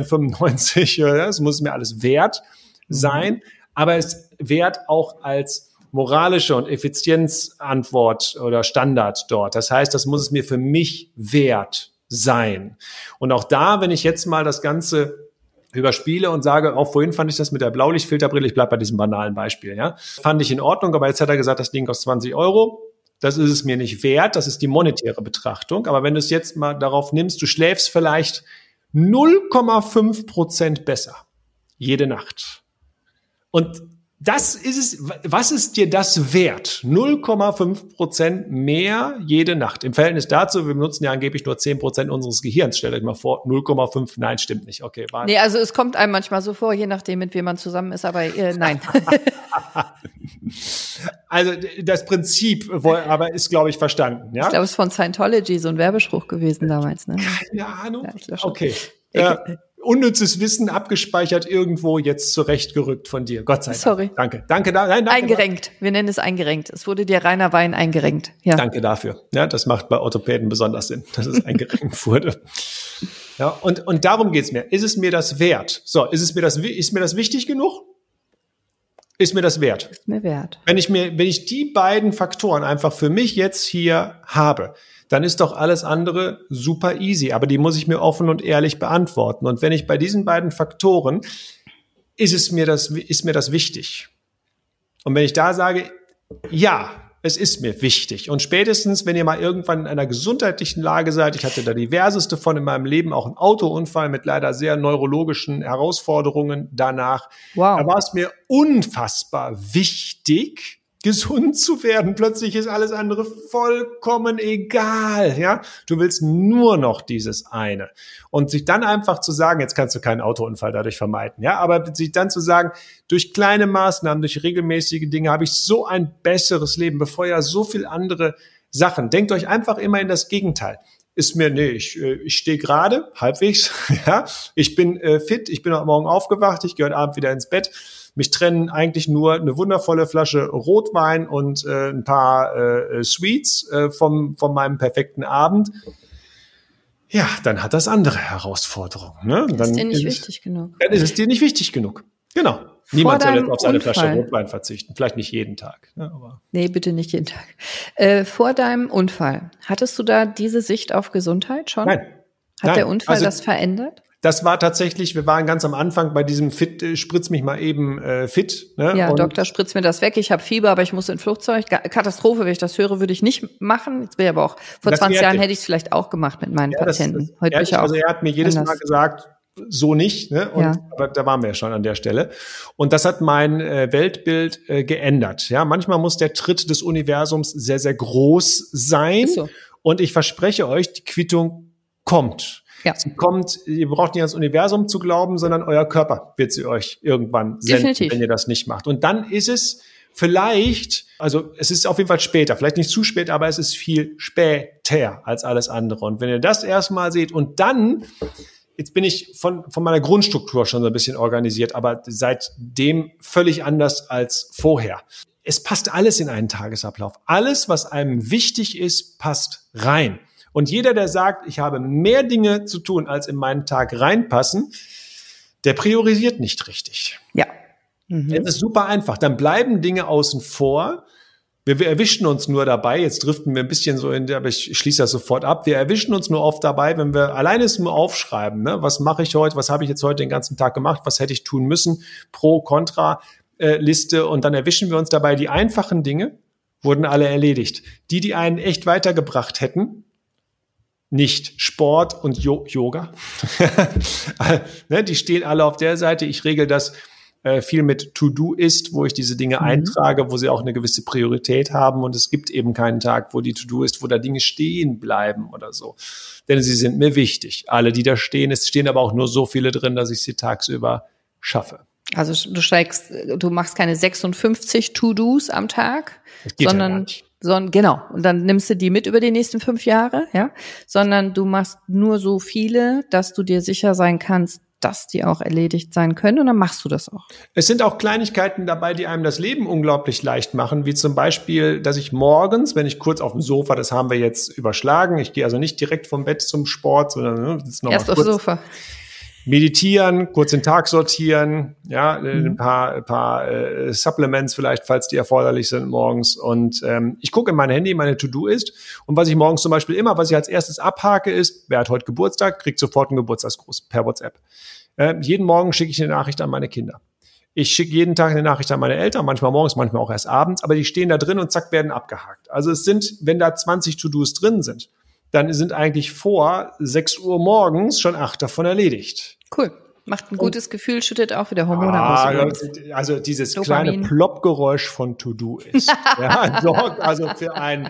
1995, ja, das muss mir alles wert sein, aber es wert auch als moralische und Effizienzantwort oder Standard dort. Das heißt, das muss es mir für mich wert sein. Und auch da, wenn ich jetzt mal das Ganze überspiele und sage, auch vorhin fand ich das mit der Blaulichtfilterbrille, ich bleibe bei diesem banalen Beispiel, ja, fand ich in Ordnung, aber jetzt hat er gesagt, das Ding kostet 20 €. Das ist es mir nicht wert, das ist die monetäre Betrachtung. Aber wenn du es jetzt mal darauf nimmst, du schläfst vielleicht 0,5% besser jede Nacht. Und Das ist es. Was ist dir das wert? 0,5% mehr jede Nacht. Im Verhältnis dazu, wir benutzen ja angeblich nur 10% unseres Gehirns. Stellt euch mal vor, 0,5, nein, stimmt nicht. Okay, warte. Nee, also es kommt einem manchmal so vor, je nachdem, mit wem man zusammen ist, aber nein. Also das Prinzip aber ist, glaube ich, verstanden. Ja? Ich glaube, es ist von Scientology so ein Werbespruch gewesen damals. Ne? Keine Ahnung. Ja, okay. Unnützes Wissen abgespeichert irgendwo, jetzt zurechtgerückt von dir. Gott sei Dank. Sorry. Danke. Danke. Eingerenkt. Wir nennen es eingerenkt. Es wurde dir reiner Wein eingerenkt. Ja. Danke dafür. Ja, das macht bei Orthopäden besonders Sinn, dass es eingerenkt wurde. Ja, und darum geht's mir. Ist es mir das wert? So, ist mir das wichtig genug? Ist mir das wert? Ist mir wert. Wenn ich die beiden Faktoren einfach für mich jetzt hier habe, dann ist doch alles andere super easy. Aber die muss ich mir offen und ehrlich beantworten. Und wenn ich bei diesen beiden Faktoren, ist mir das wichtig. Und wenn ich da sage, ja, es ist mir wichtig. Und spätestens, wenn ihr mal irgendwann in einer gesundheitlichen Lage seid, ich hatte da diverseste von in meinem Leben, auch einen Autounfall mit leider sehr neurologischen Herausforderungen danach. Wow. Da war es mir unfassbar wichtig, gesund zu werden. Plötzlich ist alles andere vollkommen egal, ja. Du willst nur noch dieses eine. Und sich dann einfach zu sagen, jetzt kannst du keinen Autounfall dadurch vermeiden, ja. Aber sich dann zu sagen, durch kleine Maßnahmen, durch regelmäßige Dinge habe ich so ein besseres Leben, befeuere so viel andere Sachen. Denkt euch einfach immer in das Gegenteil. Ich stehe gerade, halbwegs, ja. Ich bin fit, ich bin heute Morgen aufgewacht, ich gehe heute Abend wieder ins Bett. Mich trennen eigentlich nur eine wundervolle Flasche Rotwein und ein paar Sweets von meinem perfekten Abend. Ja, dann hat das andere Herausforderungen. Ne? Dann ist dir nicht wichtig genug. Dann ist es dir nicht wichtig genug. Genau. Niemand soll jetzt auf seine Flasche Rotwein verzichten. Vielleicht nicht jeden Tag. Ne? Aber nee, bitte nicht jeden Tag. Vor deinem Unfall, hattest du da diese Sicht auf Gesundheit schon? Nein. Hat der Unfall das verändert? Das war tatsächlich, wir waren ganz am Anfang bei diesem spritz mich mal eben fit. Ne? Ja, Doktor, spritz mir das weg, ich habe Fieber, aber ich muss in Flugzeug. Katastrophe, wenn ich das höre, würde ich nicht machen. Jetzt bin ich aber auch, vor 20 Jahren hätte ich es vielleicht auch gemacht mit meinen Patienten. Heute bin ich auch. Also er hat mir jedes Mal gesagt, so nicht, ne? Aber da waren wir ja schon an der Stelle. Und das hat mein Weltbild geändert. Ja, manchmal muss der Tritt des Universums sehr, sehr groß sein. Ist so. Und ich verspreche euch, die Quittung kommt. Ja. Sie kommt, ihr braucht nicht ans Universum zu glauben, sondern euer Körper wird sie euch irgendwann senden, definitiv, wenn ihr das nicht macht. Und dann ist es vielleicht, also es ist auf jeden Fall später, vielleicht nicht zu spät, aber es ist viel später als alles andere. Und wenn ihr das erstmal seht und dann, jetzt bin ich von meiner Grundstruktur schon so ein bisschen organisiert, aber seitdem völlig anders als vorher. Es passt alles in einen Tagesablauf. Alles, was einem wichtig ist, passt rein. Und jeder, der sagt, ich habe mehr Dinge zu tun, als in meinen Tag reinpassen, der priorisiert nicht richtig. Ja. Das ist super einfach. Dann bleiben Dinge außen vor. Wir erwischen uns nur dabei, jetzt driften wir ein bisschen so aber ich schließe das sofort ab. Wir erwischen uns nur oft dabei, wenn wir alleine es nur aufschreiben. Ne? Was mache ich heute? Was habe ich jetzt heute den ganzen Tag gemacht? Was hätte ich tun müssen? Pro, Kontra, Liste. Und dann erwischen wir uns dabei, die einfachen Dinge wurden alle erledigt. Die einen echt weitergebracht hätten, nicht Sport und Yoga. Ne, die stehen alle auf der Seite. Ich regel das viel mit To-Do-Ist, wo ich diese Dinge eintrage, wo sie auch eine gewisse Priorität haben. Und es gibt eben keinen Tag, wo die To-Do-Ist, wo da Dinge stehen bleiben oder so. Denn sie sind mir wichtig. Alle, die da stehen, es stehen aber auch nur so viele drin, dass ich sie tagsüber schaffe. Also du machst keine 56 To-Dos am Tag, sondern genau. Und dann nimmst du die mit über die nächsten 5 Jahre, ja. Sondern du machst nur so viele, dass du dir sicher sein kannst, dass die auch erledigt sein können. Und dann machst du das auch. Es sind auch Kleinigkeiten dabei, die einem das Leben unglaublich leicht machen. Wie zum Beispiel, dass ich morgens, wenn ich kurz auf dem Sofa, das haben wir jetzt überschlagen. Ich gehe also nicht direkt vom Bett zum Sport, sondern erst aufs Sofa. Meditieren, kurz den Tag sortieren, ja, ein paar Supplements vielleicht, falls die erforderlich sind morgens. Und ich gucke in mein Handy, meine To-Do ist. Und was ich morgens zum Beispiel immer, was ich als erstes abhake, ist, wer hat heute Geburtstag, kriegt sofort einen Geburtstagsgruß per WhatsApp. Jeden Morgen schicke ich eine Nachricht an meine Kinder. Ich schicke jeden Tag eine Nachricht an meine Eltern, manchmal morgens, manchmal auch erst abends, aber die stehen da drin und zack, werden abgehakt. Also es sind, wenn da 20 To-Dos drin sind, dann sind eigentlich vor 6 Uhr morgens schon 8 davon erledigt. Cool. Macht ein gutes Gefühl, schüttet auch wieder Hormone aus. Also dieses Dopamin. Kleine Ploppgeräusch von To-Do-Ist. Sorgt also für einen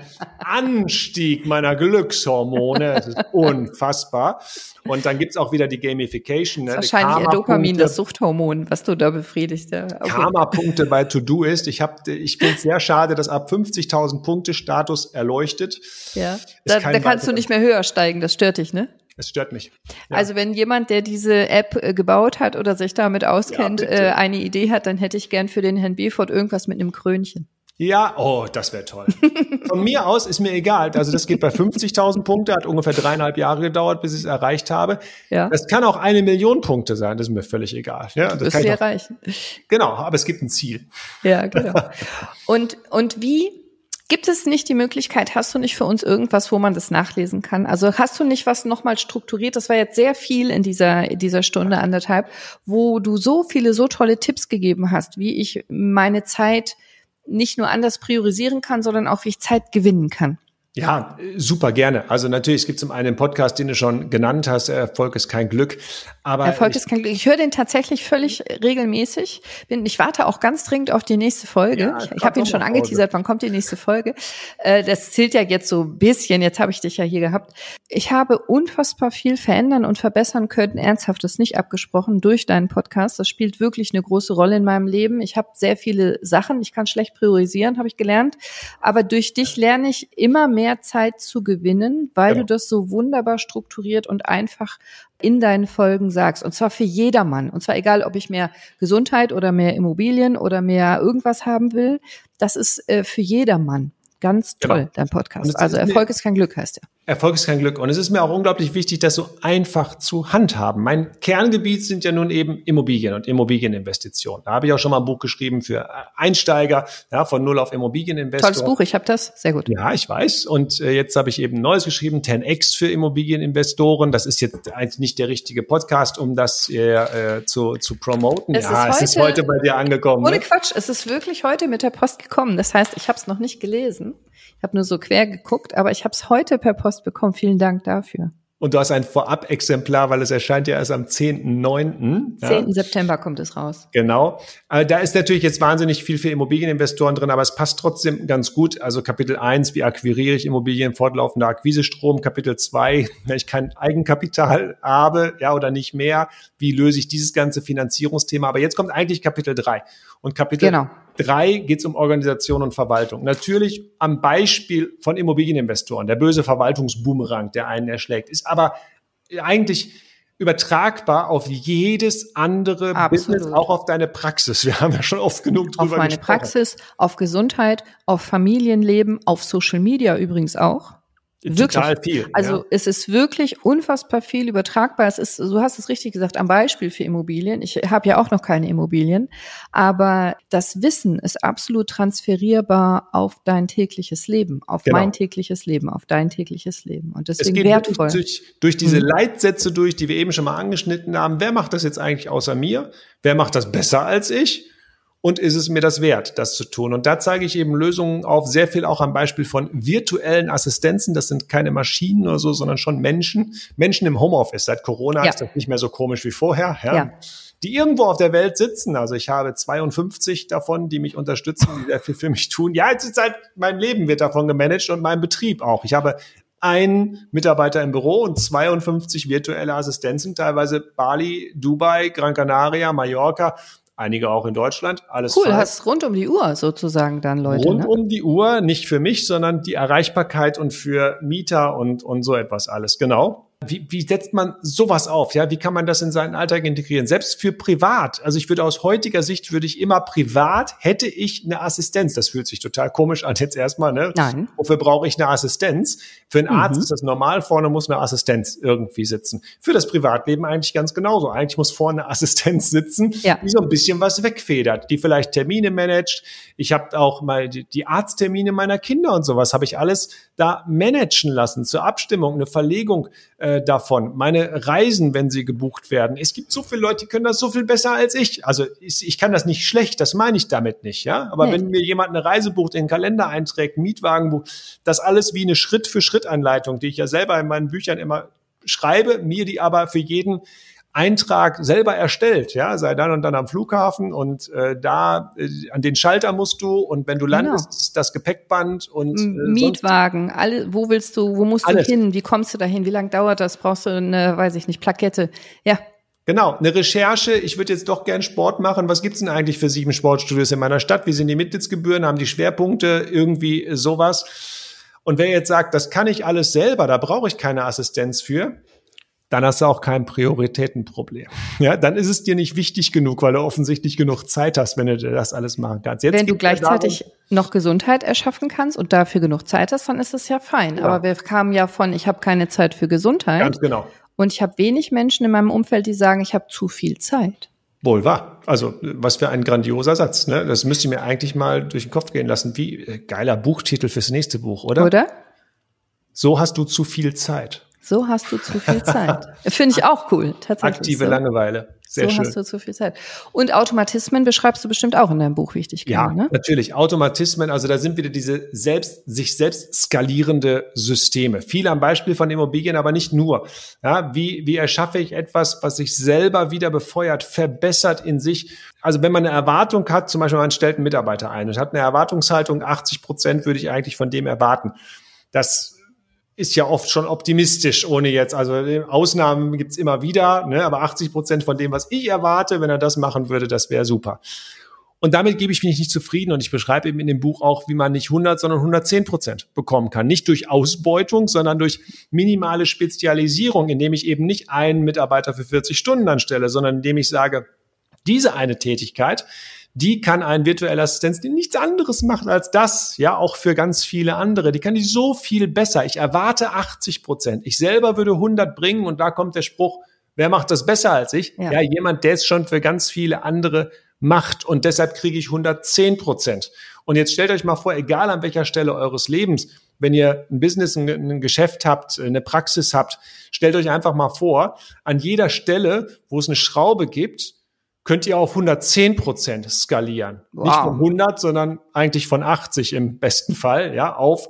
Anstieg meiner Glückshormone. Es ist unfassbar. Und dann gibt's auch wieder die Gamification. Das ist wahrscheinlich eher Dopamin, das Suchthormon, was du da befriedigst. Ja. Okay. Karma-Punkte bei To-Do-Ist. Ich finde es sehr schade, dass ab 50.000 Punkte Status erleuchtet. Ja, da kannst du nicht mehr höher steigen, das stört dich, ne? Es stört mich. Ja. Also wenn jemand, der diese App gebaut hat oder sich damit auskennt, eine Idee hat, dann hätte ich gern für den Herrn Befort irgendwas mit einem Krönchen. Ja, das wäre toll. Von mir aus ist mir egal. Also das geht bei 50.000 Punkte, hat ungefähr 3,5 Jahre gedauert, bis ich es erreicht habe. Ja. Das kann auch 1 Million Punkte sein, das ist mir völlig egal. Ja, das kann ich erreichen. Genau, aber es gibt ein Ziel. Ja, genau. Und wie... Gibt es nicht die Möglichkeit, hast du nicht für uns irgendwas, wo man das nachlesen kann? Also hast du nicht was nochmal strukturiert? Das war jetzt sehr viel in dieser Stunde, 1,5, wo du so viele, so tolle Tipps gegeben hast, wie ich meine Zeit nicht nur anders priorisieren kann, sondern auch wie ich Zeit gewinnen kann. Ja, super gerne. Also natürlich, es gibt zum einen den Podcast, den du schon genannt hast, Erfolg ist kein Glück. Aber Erfolg ist kein Glück. Ich höre den tatsächlich völlig regelmäßig. Ich warte auch ganz dringend auf die nächste Folge. Ja, ich habe ihn schon angeteasert, wann kommt die nächste Folge? Das zählt ja jetzt so ein bisschen, jetzt habe ich dich ja hier gehabt. Ich habe unfassbar viel verändern und verbessern können, ernsthaft, das ist nicht abgesprochen, durch deinen Podcast. Das spielt wirklich eine große Rolle in meinem Leben. Ich habe sehr viele Sachen, ich kann schlecht priorisieren, habe ich gelernt. Aber durch dich lerne ich immer mehr Zeit zu gewinnen, weil du das so wunderbar strukturiert und einfach in deinen Folgen sagst. Und zwar für jedermann. Und zwar egal, ob ich mehr Gesundheit oder mehr Immobilien oder mehr irgendwas haben will. Das ist für jedermann. Ganz toll, dein Podcast. Also Erfolg ist kein Glück, heißt er. Erfolg ist kein Glück. Und es ist mir auch unglaublich wichtig, das so einfach zu handhaben. Mein Kerngebiet sind ja nun eben Immobilien und Immobilieninvestitionen. Da habe ich auch schon mal ein Buch geschrieben für Einsteiger, ja, von Null auf Immobilieninvestor. Tolles Buch, ich habe das, sehr gut. Ja, ich weiß. Und jetzt habe ich eben ein neues geschrieben, 10x für Immobilieninvestoren. Das ist jetzt eigentlich nicht der richtige Podcast, um das zu promoten. Es ist heute bei dir angekommen. Ohne Quatsch, es ist wirklich heute mit der Post gekommen. Das heißt, ich habe es noch nicht gelesen. Ich habe nur so quer geguckt, aber ich habe es heute per Post bekommen. Vielen Dank dafür. Und du hast ein Vorab-Exemplar, weil es erscheint ja erst am 10.9. 10. September kommt es raus. Genau. Da ist natürlich jetzt wahnsinnig viel für Immobilieninvestoren drin, aber es passt trotzdem ganz gut. Also Kapitel 1, wie akquiriere ich Immobilien, fortlaufender Akquisestrom. Kapitel 2, wenn ich kein Eigenkapital habe, ja, oder nicht mehr, wie löse ich dieses ganze Finanzierungsthema. Aber jetzt kommt eigentlich Kapitel 3. Und Kapitel 3 geht es um Organisation und Verwaltung. Natürlich am Beispiel von Immobilieninvestoren. Der böse Verwaltungsboomerang, der einen erschlägt, ist aber eigentlich übertragbar auf jedes andere Business, auch auf deine Praxis. Wir haben ja schon oft genug drüber gesprochen. Auf meine Praxis, auf Gesundheit, auf Familienleben, auf Social Media übrigens auch. Wirklich. Total viel. Also es ist wirklich unfassbar viel übertragbar. Es ist, du hast es richtig gesagt, am Beispiel für Immobilien. Ich habe ja auch noch keine Immobilien, aber das Wissen ist absolut transferierbar auf dein tägliches Leben, auf mein tägliches Leben, auf dein tägliches Leben. Und deswegen es geht wertvoll. Durch diese Leitsätze durch, die wir eben schon mal angeschnitten haben. Wer macht das jetzt eigentlich außer mir? Wer macht das besser als ich? Und ist es mir das wert, das zu tun? Und da zeige ich eben Lösungen auf, sehr viel auch am Beispiel von virtuellen Assistenzen. Das sind keine Maschinen oder so, sondern schon Menschen. Menschen im Homeoffice. Seit Corona ist das nicht mehr so komisch wie vorher. Ja. Die irgendwo auf der Welt sitzen. Also ich habe 52 davon, die mich unterstützen, die sehr viel für mich tun. Ja, jetzt ist halt, mein Leben wird davon gemanagt und mein Betrieb auch. Ich habe einen Mitarbeiter im Büro und 52 virtuelle Assistenzen, teilweise Bali, Dubai, Gran Canaria, Mallorca. Einige auch in Deutschland, alles cool, hast rund um die Uhr sozusagen dann Leute. Rund um die Uhr, nicht für mich, sondern die Erreichbarkeit und für Mieter und so etwas alles, genau. Wie setzt man sowas auf? Ja, wie kann man das in seinen Alltag integrieren? Selbst für privat. Also ich würde aus heutiger Sicht immer privat hätte ich eine Assistenz. Das fühlt sich total komisch an jetzt erstmal, ne? Nein. Wofür brauche ich eine Assistenz? Für einen Arzt ist das normal, vorne muss eine Assistenz irgendwie sitzen. Für das Privatleben eigentlich ganz genauso. Eigentlich muss vorne eine Assistenz sitzen, die so ein bisschen was wegfedert, die vielleicht Termine managt. Ich habe auch mal die Arzttermine meiner Kinder und sowas habe ich alles da managen lassen, zur Abstimmung, eine Verlegung davon. Meine Reisen, wenn sie gebucht werden. Es gibt so viele Leute, die können das so viel besser als ich. Also ich kann das nicht schlecht, das meine ich damit nicht, ja. Aber wenn mir jemand eine Reise bucht, in den Kalender einträgt, einen Mietwagen bucht, das alles wie eine Schritt-für-Schritt-Anleitung, die ich ja selber in meinen Büchern immer schreibe, mir die aber für jeden Eintrag selber erstellt, ja, sei dann und dann am Flughafen und an den Schalter musst du und wenn du landest, ist das Gepäckband und Mietwagen, wo musst du hin, wie kommst du dahin, wie lange dauert das, brauchst du eine, weiß ich nicht, Plakette, ja. Genau, eine Recherche, ich würde jetzt doch gern Sport machen, was gibt's denn eigentlich für 7 Sportstudios in meiner Stadt, wie sind die Mitgliedsgebühren, haben die Schwerpunkte, irgendwie sowas. Und wer jetzt sagt, das kann ich alles selber, da brauche ich keine Assistenz für, dann hast du auch kein Prioritätenproblem. Ja, dann ist es dir nicht wichtig genug, weil du offensichtlich genug Zeit hast, wenn du das alles machen kannst. Wenn du gleichzeitig noch Gesundheit erschaffen kannst und dafür genug Zeit hast, dann ist es ja fein. Ja. Aber wir kamen ja von, ich habe keine Zeit für Gesundheit. Ganz genau. Und ich habe wenig Menschen in meinem Umfeld, die sagen, ich habe zu viel Zeit. Wohl wahr. Also was für ein grandioser Satz. Ne? Das müsste ich mir eigentlich mal durch den Kopf gehen lassen. Wie geiler Buchtitel fürs nächste Buch, oder? Oder? So hast du zu viel Zeit. So hast du zu viel Zeit. Finde ich auch cool, tatsächlich. Aktive Langeweile. Sehr schön. So hast du zu viel Zeit. Und Automatismen beschreibst du bestimmt auch in deinem Buch, wie ich dich kenne, ja, ne? Natürlich. Automatismen, also da sind wieder diese sich selbst skalierende Systeme. Viele am Beispiel von Immobilien, aber nicht nur. Ja, wie erschaffe ich etwas, was sich selber wieder befeuert, verbessert in sich? Also wenn man eine Erwartung hat, zum Beispiel man stellt einen Mitarbeiter ein und hat eine Erwartungshaltung, 80% würde ich eigentlich von dem erwarten. Das ist ja oft schon optimistisch, ohne jetzt, also Ausnahmen gibt's immer wieder, ne, aber 80% von dem, was ich erwarte, wenn er das machen würde, das wäre super. Und damit gebe ich mich nicht zufrieden und ich beschreibe eben in dem Buch auch, wie man nicht 100, sondern 110% bekommen kann. Nicht durch Ausbeutung, sondern durch minimale Spezialisierung, indem ich eben nicht einen Mitarbeiter für 40 Stunden anstelle, sondern indem ich sage, diese eine Tätigkeit, die kann ein virtueller Assistenz, die nichts anderes macht als das, ja, auch für ganz viele andere. Die kann die so viel besser. Ich erwarte 80%. Ich selber würde 100 bringen und da kommt der Spruch, wer macht das besser als ich? Ja, jemand, der es schon für ganz viele andere macht und deshalb kriege ich 110%. Und jetzt stellt euch mal vor, egal an welcher Stelle eures Lebens, wenn ihr ein Business, ein Geschäft habt, eine Praxis habt, stellt euch einfach mal vor, an jeder Stelle, wo es eine Schraube gibt, könnt ihr auf 110% skalieren. Wow. Nicht von 100, sondern eigentlich von 80 im besten Fall, ja, auf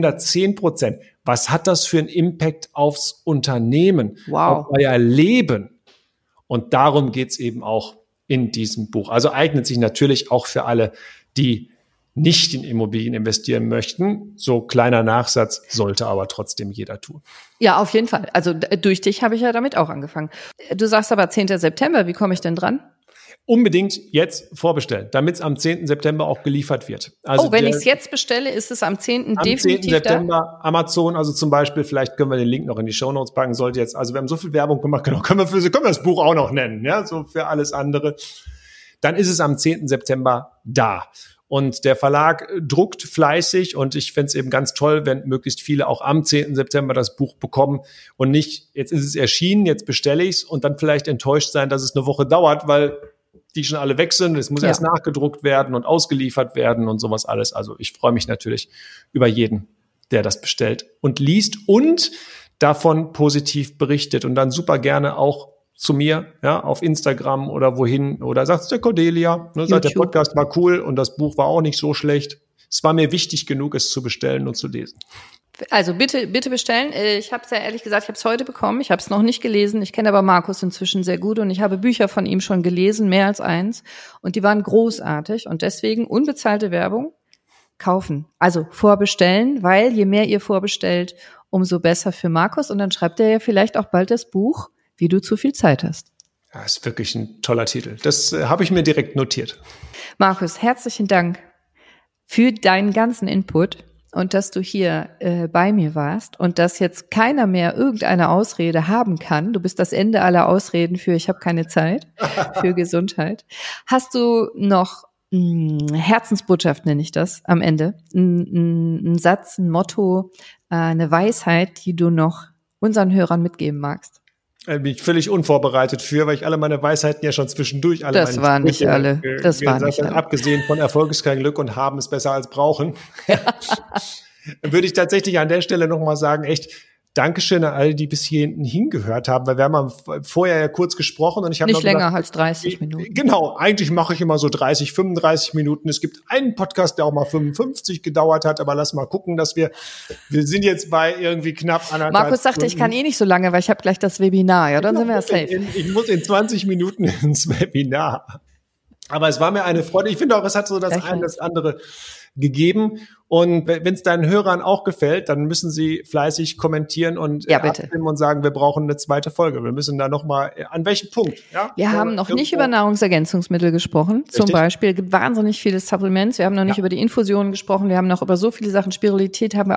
110%. Was hat das für einen Impact aufs Unternehmen, auf euer Leben? Und darum geht's eben auch in diesem Buch. Also eignet sich natürlich auch für alle, die nicht in Immobilien investieren möchten. So kleiner Nachsatz, sollte aber trotzdem jeder tun. Ja, auf jeden Fall. Also durch dich habe ich ja damit auch angefangen. Du sagst aber 10. September, wie komme ich denn dran? Unbedingt jetzt vorbestellen, damit es am 10. September auch geliefert wird. Also wenn ich es jetzt bestelle, ist es am 10. definitiv 10. September da? Amazon, also zum Beispiel, vielleicht können wir den Link noch in die Shownotes packen, sollte jetzt, also wir haben so viel Werbung gemacht, genau, können wir das Buch auch noch nennen, ja, so für alles andere. Dann ist es am 10. September da. Und der Verlag druckt fleißig und ich fände es eben ganz toll, wenn möglichst viele auch am 10. September das Buch bekommen und nicht, jetzt ist es erschienen, jetzt bestelle ich es und dann vielleicht enttäuscht sein, dass es eine Woche dauert, weil die schon alle weg sind. Es muss erst nachgedruckt werden und ausgeliefert werden und sowas alles. Also ich freue mich natürlich über jeden, der das bestellt und liest und davon positiv berichtet und dann super gerne auch zu mir, ja, auf Instagram oder wohin oder sagt der Cordelia, ne, sagt der Podcast war cool und das Buch war auch nicht so schlecht. Es war mir wichtig genug, es zu bestellen und zu lesen. Also bitte bestellen. Ich habe es ja ehrlich gesagt, ich habe es heute bekommen. Ich habe es noch nicht gelesen. Ich kenne aber Markus inzwischen sehr gut und ich habe Bücher von ihm schon gelesen, mehr als eins. Und die waren großartig und deswegen unbezahlte Werbung kaufen. Also vorbestellen, weil je mehr ihr vorbestellt, umso besser für Markus. Und dann schreibt er ja vielleicht auch bald das Buch, wie du zu viel Zeit hast. Das ist wirklich ein toller Titel. Das habe ich mir direkt notiert. Markus, herzlichen Dank für deinen ganzen Input. Und dass du hier bei mir warst und dass jetzt keiner mehr irgendeine Ausrede haben kann. Du bist das Ende aller Ausreden für ich habe keine Zeit, für Gesundheit. Hast du noch Herzensbotschaft, nenne ich das, am Ende? Ein Satz, ein Motto, eine Weisheit, die du noch unseren Hörern mitgeben magst? Bin ich völlig unvorbereitet für, weil ich alle meine Weisheiten ja schon zwischendurch alle das waren nicht alle. Das waren nicht alle. Abgesehen von Erfolg ist kein Glück und haben ist besser als brauchen. Würde ich tatsächlich an der Stelle nochmal sagen, echt, Dankeschön an alle, die bis hier hinten hingehört haben, weil wir haben vorher ja kurz gesprochen und ich habe nicht länger als 30 Minuten. Genau, eigentlich mache ich immer so 30, 35 Minuten. Es gibt einen Podcast, der auch mal 55 gedauert hat, aber lass mal gucken, dass wir sind jetzt bei irgendwie knapp 1,5 Markus sagte, ich kann nicht so lange, weil ich habe gleich das Webinar, ja, dann sind wir ja safe. Ich muss in 20 Minuten ins Webinar. Aber es war mir eine Freude. Ich finde auch, es hat so das eine, das andere gegeben. Und wenn es deinen Hörern auch gefällt, dann müssen sie fleißig kommentieren und abstimmen und sagen, wir brauchen eine zweite Folge. Wir müssen da nochmal, an welchem Punkt? Ja? Wir haben noch nicht über Nahrungsergänzungsmittel gesprochen. Richtig. Zum Beispiel, es gibt wahnsinnig viele Supplements. Wir haben noch nicht über die Infusionen gesprochen. Wir haben noch über so viele Sachen. Spiritualität haben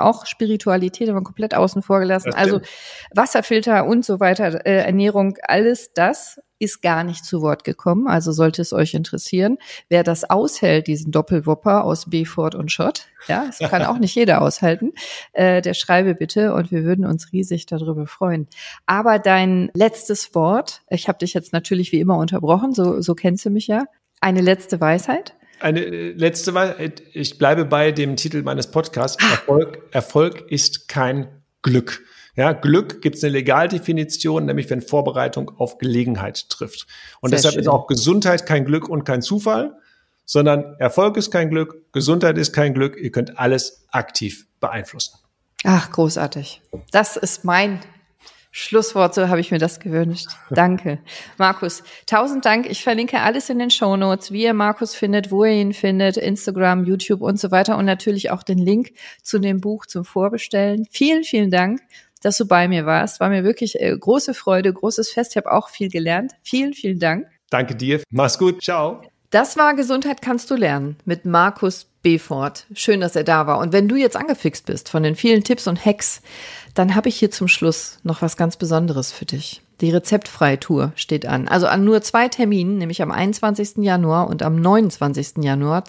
wir komplett außen vor gelassen. Also Wasserfilter und so weiter, Ernährung, alles das ist gar nicht zu Wort gekommen, also sollte es euch interessieren. Wer das aushält, diesen Doppelwopper aus Befort und Schott, ja, das kann auch nicht jeder aushalten, der schreibe bitte und wir würden uns riesig darüber freuen. Aber dein letztes Wort, ich habe dich jetzt natürlich wie immer unterbrochen, so kennst du mich ja, eine letzte Weisheit? Eine letzte Weisheit, ich bleibe bei dem Titel meines Podcasts, Erfolg ist kein Glück. Ja, Glück gibt es eine Legaldefinition, nämlich wenn Vorbereitung auf Gelegenheit trifft. Und deshalb ist auch Gesundheit kein Glück und kein Zufall, sondern Erfolg ist kein Glück, Gesundheit ist kein Glück. Ihr könnt alles aktiv beeinflussen. Ach, großartig. Das ist mein Schlusswort, so habe ich mir das gewünscht. Danke. Markus, 1000 Dank. Ich verlinke alles in den Shownotes, wie ihr Markus findet, wo ihr ihn findet, Instagram, YouTube und so weiter und natürlich auch den Link zu dem Buch zum Vorbestellen. Vielen, vielen Dank, dass du bei mir warst. War mir wirklich große Freude, großes Fest. Ich habe auch viel gelernt. Vielen, vielen Dank. Danke dir. Mach's gut. Ciao. Das war Gesundheit kannst du lernen mit Markus Befort. Schön, dass er da war. Und wenn du jetzt angefixt bist von den vielen Tipps und Hacks, dann habe ich hier zum Schluss noch was ganz Besonderes für dich. Die Rezeptfreitour steht an. Also an nur 2 Terminen, nämlich am 21. Januar und am 29. Januar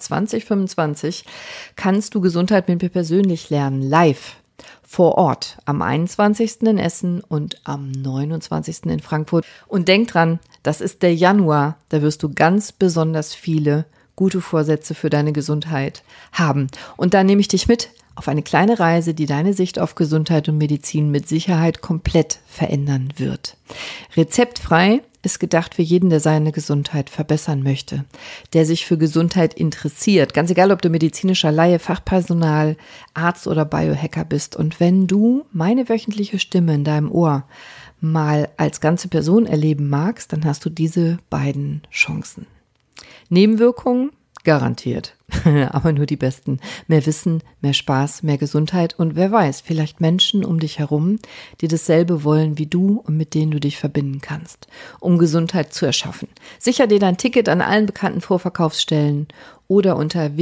2025, kannst du Gesundheit mit mir persönlich lernen, live. Vor Ort, am 21. in Essen und am 29. in Frankfurt. Und denk dran, das ist der Januar, da wirst du ganz besonders viele gute Vorsätze für deine Gesundheit haben. Und da nehme ich dich mit auf eine kleine Reise, die deine Sicht auf Gesundheit und Medizin mit Sicherheit komplett verändern wird. Rezeptfrei ist gedacht für jeden, der seine Gesundheit verbessern möchte, der sich für Gesundheit interessiert, ganz egal, ob du medizinischer Laie, Fachpersonal, Arzt oder Biohacker bist. Und wenn du meine wöchentliche Stimme in deinem Ohr mal als ganze Person erleben magst, dann hast du diese beiden Chancen. Nebenwirkungen? Garantiert. Aber nur die besten. Mehr Wissen, mehr Spaß, mehr Gesundheit und wer weiß, vielleicht Menschen um dich herum, die dasselbe wollen wie du und mit denen du dich verbinden kannst, um Gesundheit zu erschaffen. Sicher dir dein Ticket an allen bekannten Vorverkaufsstellen oder unter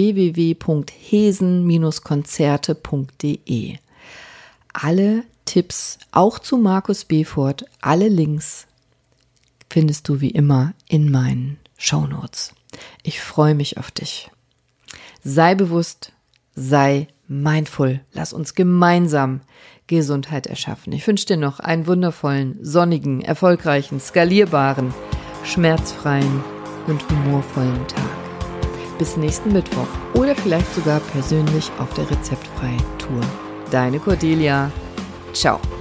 www.hesen-konzerte.de. Alle Tipps, auch zu Markus Befort, alle Links findest du wie immer in meinen Shownotes. Ich freue mich auf dich. Sei bewusst, sei mindful. Lass uns gemeinsam Gesundheit erschaffen. Ich wünsche dir noch einen wundervollen, sonnigen, erfolgreichen, skalierbaren, schmerzfreien und humorvollen Tag. Bis nächsten Mittwoch oder vielleicht sogar persönlich auf der Rezeptfrei-Tour. Deine Cordelia. Ciao.